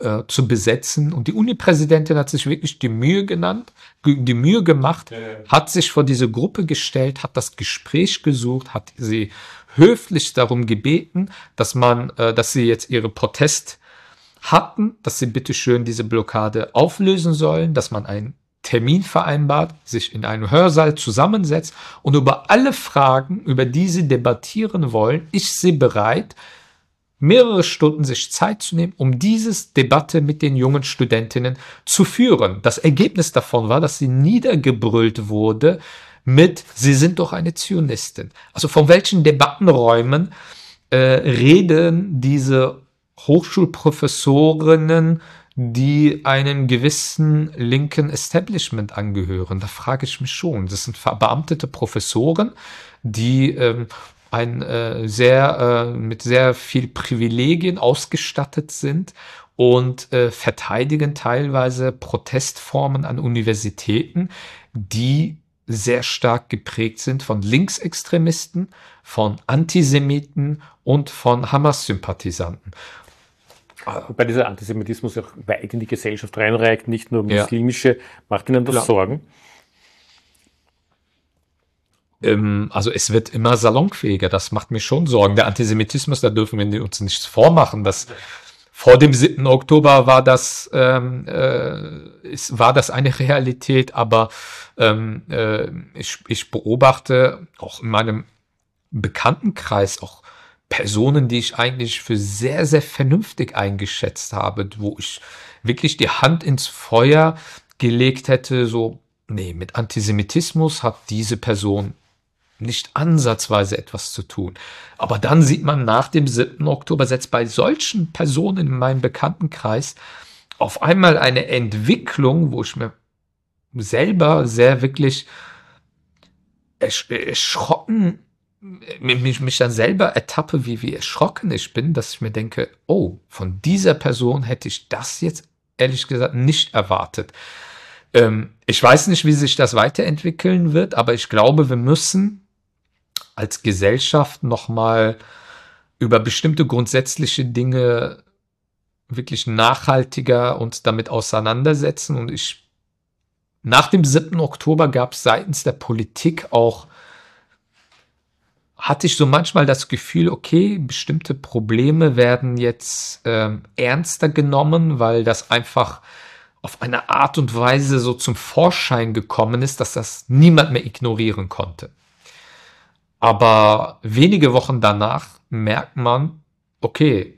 äh, zu besetzen. Und die Uni-Präsidentin hat sich wirklich die Mühe genannt, die Mühe gemacht, ja, ja. hat sich vor diese Gruppe gestellt, hat das Gespräch gesucht, hat sie höflich darum gebeten, dass man, äh, dass sie jetzt ihre Protest hatten, dass sie bitteschön diese Blockade auflösen sollen, dass man einen Termin vereinbart, sich in einem Hörsaal zusammensetzt und über alle Fragen, über die sie debattieren wollen, ist sie bereit, mehrere Stunden sich Zeit zu nehmen, um diese Debatte mit den jungen Studentinnen zu führen. Das Ergebnis davon war, dass sie niedergebrüllt wurde mit, sie sind doch eine Zionistin. Also von welchen Debattenräumen äh, reden diese Hochschulprofessorinnen, die einem gewissen linken Establishment angehören? Da frage ich mich schon. Das sind verbeamtete Professoren, die ähm, ein, äh, sehr, äh, mit sehr viel Privilegien ausgestattet sind und äh, verteidigen teilweise Protestformen an Universitäten, die sehr stark geprägt sind von Linksextremisten, von Antisemiten und von Hamas-Sympathisanten. Wobei dieser Antisemitismus auch weit in die Gesellschaft reinreicht, nicht nur muslimische. Ja. Macht Ihnen das Klar. Sorgen? Ähm, also es wird immer salonfähiger, das macht mir schon Sorgen. Der Antisemitismus, da dürfen wir uns nichts vormachen. Das, vor dem siebten Oktober war das, ähm, äh, ist, war das eine Realität, aber ähm, äh, ich, ich beobachte auch in meinem Bekanntenkreis auch Personen, die ich eigentlich für sehr, sehr vernünftig eingeschätzt habe, wo ich wirklich die Hand ins Feuer gelegt hätte, so, nee, mit Antisemitismus hat diese Person nicht ansatzweise etwas zu tun. Aber dann sieht man nach dem siebten Oktober, selbst bei solchen Personen in meinem Bekanntenkreis, auf einmal eine Entwicklung, wo ich mir selber sehr wirklich ersch- erschrocken mich, mich dann selber ertappe, wie, wie erschrocken ich bin, dass ich mir denke, oh, von dieser Person hätte ich das jetzt ehrlich gesagt nicht erwartet. Ähm, ich weiß nicht, wie sich das weiterentwickeln wird, aber ich glaube, wir müssen als Gesellschaft nochmal über bestimmte grundsätzliche Dinge wirklich nachhaltiger uns damit auseinandersetzen. Und ich, nach dem siebten Oktober gab es seitens der Politik auch hatte ich so manchmal das Gefühl, okay, bestimmte Probleme werden jetzt ähm, ernster genommen, weil das einfach auf eine Art und Weise so zum Vorschein gekommen ist, dass das niemand mehr ignorieren konnte. Aber wenige Wochen danach merkt man, okay,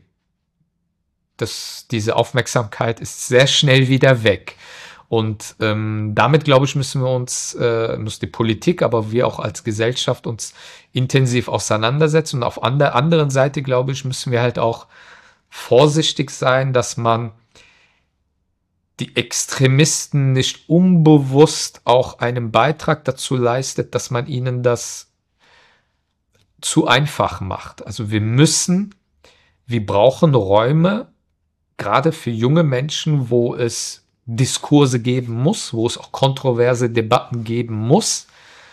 das, diese Aufmerksamkeit ist sehr schnell wieder weg. Und ähm, damit, glaube ich, müssen wir uns, äh, muss die Politik, aber wir auch als Gesellschaft uns intensiv auseinandersetzen. Und auf der anderen Seite, glaube ich, müssen wir halt auch vorsichtig sein, dass man die Extremisten nicht unbewusst auch einen Beitrag dazu leistet, dass man ihnen das zu einfach macht. Also wir müssen, wir brauchen Räume, gerade für junge Menschen, wo es Diskurse geben muss, wo es auch kontroverse Debatten geben muss.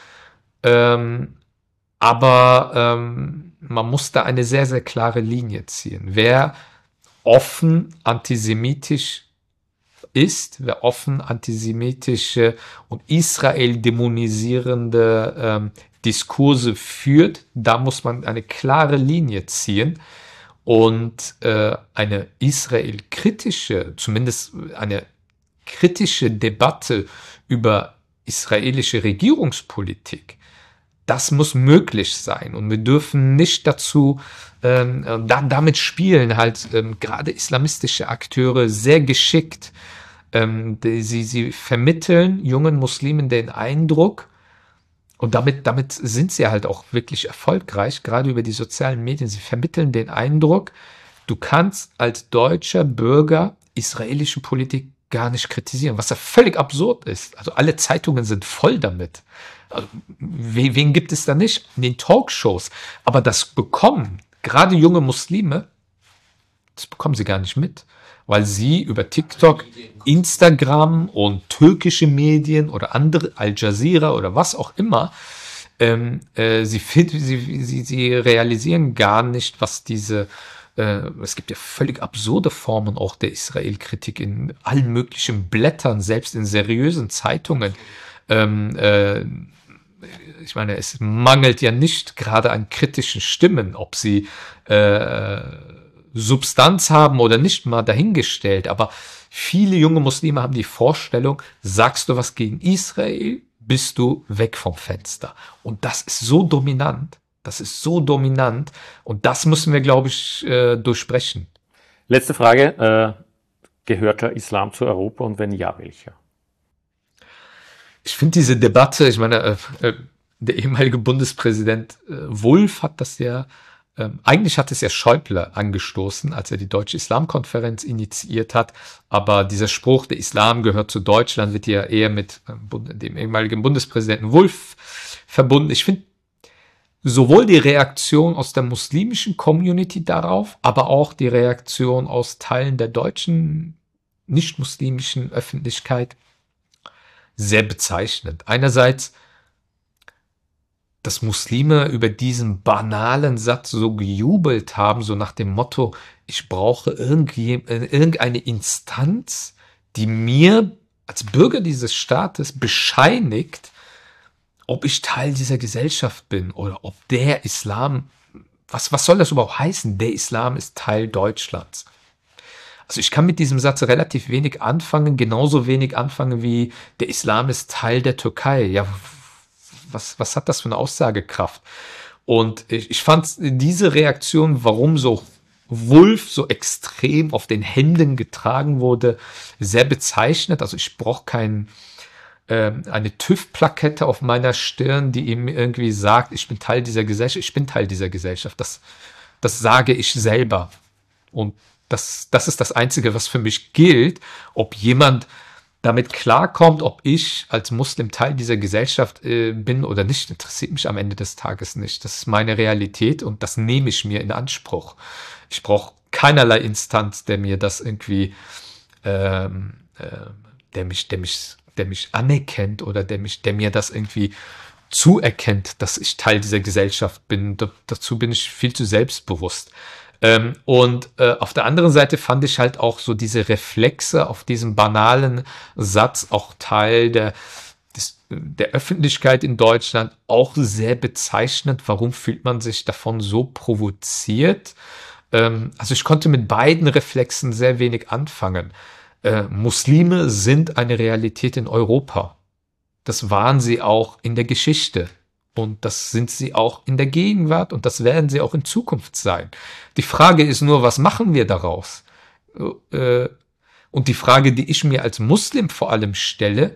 Ähm, aber ähm, man muss da eine sehr, sehr klare Linie ziehen. Wer offen antisemitisch ist, wer offen antisemitische und Israel dämonisierende ähm, Diskurse führt, da muss man eine klare Linie ziehen. Und äh, eine israel-kritische, zumindest eine kritische Debatte über israelische Regierungspolitik, das muss möglich sein. Und wir dürfen nicht dazu, ähm, da, damit spielen halt ähm, gerade islamistische Akteure sehr geschickt. Ähm, die, sie, sie vermitteln jungen Muslimen den Eindruck, und damit, damit sind sie halt auch wirklich erfolgreich, gerade über die sozialen Medien. Sie vermitteln den Eindruck, du kannst als deutscher Bürger israelische Politik gar nicht kritisieren, was ja völlig absurd ist. Also alle Zeitungen sind voll damit. Also, wen gibt es da nicht? In den Talkshows. Aber das bekommen gerade junge Muslime, das bekommen sie gar nicht mit, weil sie über TikTok, Instagram und türkische Medien oder andere, Al Jazeera oder was auch immer, ähm, äh, sie, sie, sie, sie realisieren gar nicht, was diese Äh, es gibt ja völlig absurde Formen auch der Israel-Kritik in allen möglichen Blättern, selbst in seriösen Zeitungen. Ähm, äh, ich meine, es mangelt ja nicht gerade an kritischen Stimmen, ob sie äh, Substanz haben oder nicht, mal dahingestellt. Aber viele junge Muslime haben die Vorstellung, sagst du was gegen Israel, bist du weg vom Fenster. Und das ist so dominant. Das ist so dominant. Und das müssen wir, glaube ich, äh, durchbrechen. Letzte Frage. Äh, gehört der Islam zu Europa und wenn ja, welcher? Ich finde diese Debatte, ich meine, äh, äh, der ehemalige Bundespräsident äh, Wulff hat das ja, äh, eigentlich hat es ja Schäuble angestoßen, als er die Deutsche Islamkonferenz initiiert hat. Aber dieser Spruch, der Islam gehört zu Deutschland, wird ja eher mit äh, dem ehemaligen Bundespräsidenten Wulff verbunden. Ich finde sowohl die Reaktion aus der muslimischen Community darauf, aber auch die Reaktion aus Teilen der deutschen nicht-muslimischen Öffentlichkeit sehr bezeichnend. Einerseits, dass Muslime über diesen banalen Satz so gejubelt haben, so nach dem Motto, ich brauche irgendwie, äh, irgendeine Instanz, die mir als Bürger dieses Staates bescheinigt, ob ich Teil dieser Gesellschaft bin oder ob der Islam, was, was soll das überhaupt heißen? Der Islam ist Teil Deutschlands. Also ich kann mit diesem Satz relativ wenig anfangen, genauso wenig anfangen wie der Islam ist Teil der Türkei. Ja, was, was hat das für eine Aussagekraft? Und ich, ich fand diese Reaktion, warum so Wulff so extrem auf den Händen getragen wurde, sehr bezeichnend. Also ich brauche kein, äh, eine TÜV-Plakette auf meiner Stirn, die ihm irgendwie sagt, ich bin Teil dieser Gesellschaft, ich bin Teil dieser Gesellschaft. Das, das sage ich selber. Und Das, das ist das Einzige, was für mich gilt. Ob jemand damit klarkommt, ob ich als Muslim Teil dieser Gesellschaft äh, bin oder nicht, interessiert mich am Ende des Tages nicht. Das ist meine Realität und das nehme ich mir in Anspruch. Ich brauche keinerlei Instanz, der mir das irgendwie, ähm, äh, der mich, der mich, der mich anerkennt oder der mich, der mir das irgendwie zuerkennt, dass ich Teil dieser Gesellschaft bin. Da, dazu bin ich viel zu selbstbewusst. Ähm, und äh, auf der anderen Seite fand ich halt auch so diese Reflexe auf diesen banalen Satz auch Teil der, des, der Öffentlichkeit in Deutschland auch sehr bezeichnend. Warum fühlt man sich davon so provoziert? Ähm, also ich konnte mit beiden Reflexen sehr wenig anfangen. Äh, Muslime sind eine Realität in Europa. Das waren sie auch in der Geschichte. Und das sind sie auch in der Gegenwart und das werden sie auch in Zukunft sein. Die Frage ist nur, was machen wir daraus? Und die Frage, die ich mir als Muslim vor allem stelle,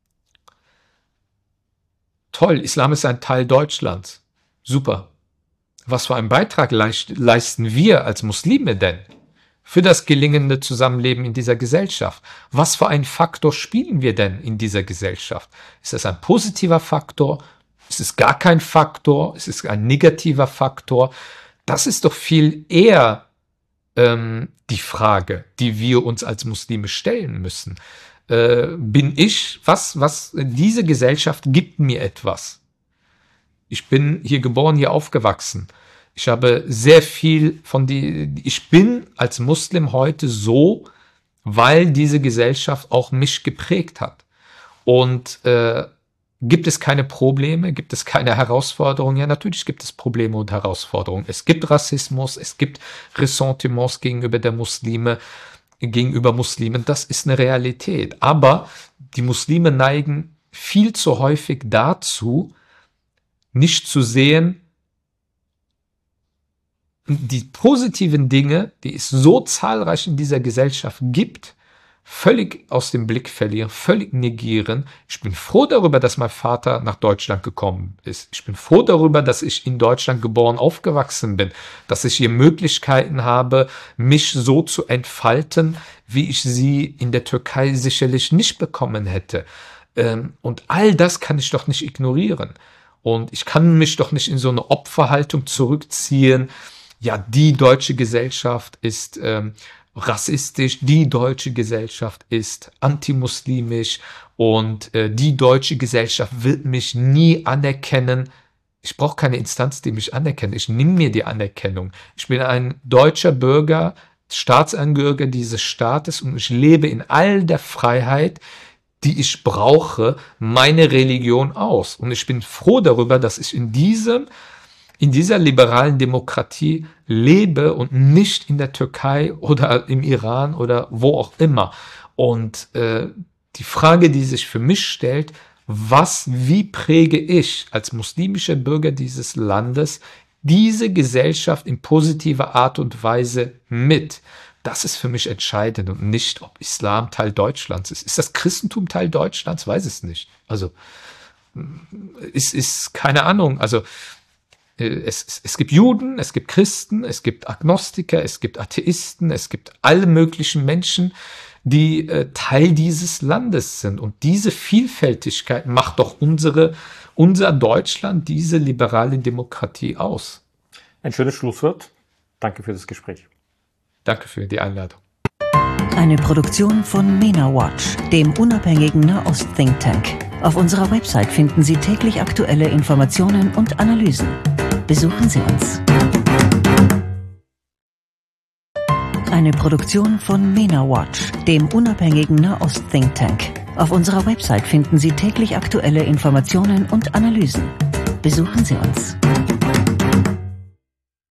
toll, Islam ist ein Teil Deutschlands. Super. Was für einen Beitrag leisten wir als Muslime denn für das gelingende Zusammenleben in dieser Gesellschaft? Was für einen Faktor spielen wir denn in dieser Gesellschaft? Ist das ein positiver Faktor? Es ist gar kein Faktor, es ist ein negativer Faktor. Das ist doch viel eher ähm, die Frage, die wir uns als Muslime stellen müssen. Äh, bin ich, was, was, diese Gesellschaft gibt mir etwas. Ich bin hier geboren, hier aufgewachsen. Ich habe sehr viel von die, ich bin als Muslim heute so, weil diese Gesellschaft auch mich geprägt hat. Und äh, Gibt es keine Probleme? Gibt es keine Herausforderungen? Ja, natürlich gibt es Probleme und Herausforderungen. Es gibt Rassismus, es gibt Ressentiments gegenüber der Muslime, gegenüber Muslimen. Das ist eine Realität. Aber die Muslime neigen viel zu häufig dazu, nicht zu sehen, die positiven Dinge, die es so zahlreich in dieser Gesellschaft gibt, völlig aus dem Blick verlieren, völlig negieren. Ich bin froh darüber, dass mein Vater nach Deutschland gekommen ist. Ich bin froh darüber, dass ich in Deutschland geboren, aufgewachsen bin, dass ich hier Möglichkeiten habe, mich so zu entfalten, wie ich sie in der Türkei sicherlich nicht bekommen hätte. Und all das kann ich doch nicht ignorieren. Und ich kann mich doch nicht in so eine Opferhaltung zurückziehen. Ja, die deutsche Gesellschaft ist ähm, rassistisch, die deutsche Gesellschaft ist antimuslimisch und äh, die deutsche Gesellschaft wird mich nie anerkennen. Ich brauche keine Instanz, die mich anerkennt. Ich nehme mir die Anerkennung. Ich bin ein deutscher Bürger, Staatsangehöriger dieses Staates und ich lebe in all der Freiheit, die ich brauche, meine Religion aus. Und ich bin froh darüber, dass ich in diesem, in dieser liberalen Demokratie lebe und nicht in der Türkei oder im Iran oder wo auch immer. Und äh, die Frage, die sich für mich stellt, was, wie präge ich als muslimischer Bürger dieses Landes diese Gesellschaft in positiver Art und Weise mit? Das ist für mich entscheidend und nicht, ob Islam Teil Deutschlands ist. Ist das Christentum Teil Deutschlands? Weiß es nicht. Also, es ist keine Ahnung. Also, es, es gibt Juden, es gibt Christen, es gibt Agnostiker, es gibt Atheisten, es gibt alle möglichen Menschen, die äh, Teil dieses Landes sind. Und diese Vielfältigkeit macht doch unsere, unser Deutschland, diese liberale Demokratie aus. Ein schönes Schlusswort. Danke für das Gespräch. Danke für die Einladung. Eine Produktion von MENA Watch, dem unabhängigen Nahost-Think Tank. Auf unserer Website finden Sie täglich aktuelle Informationen und Analysen. Besuchen Sie uns. Eine Produktion von MENA Watch, dem unabhängigen Nahost-Think Tank. Auf unserer Website finden Sie täglich aktuelle Informationen und Analysen. Besuchen Sie uns.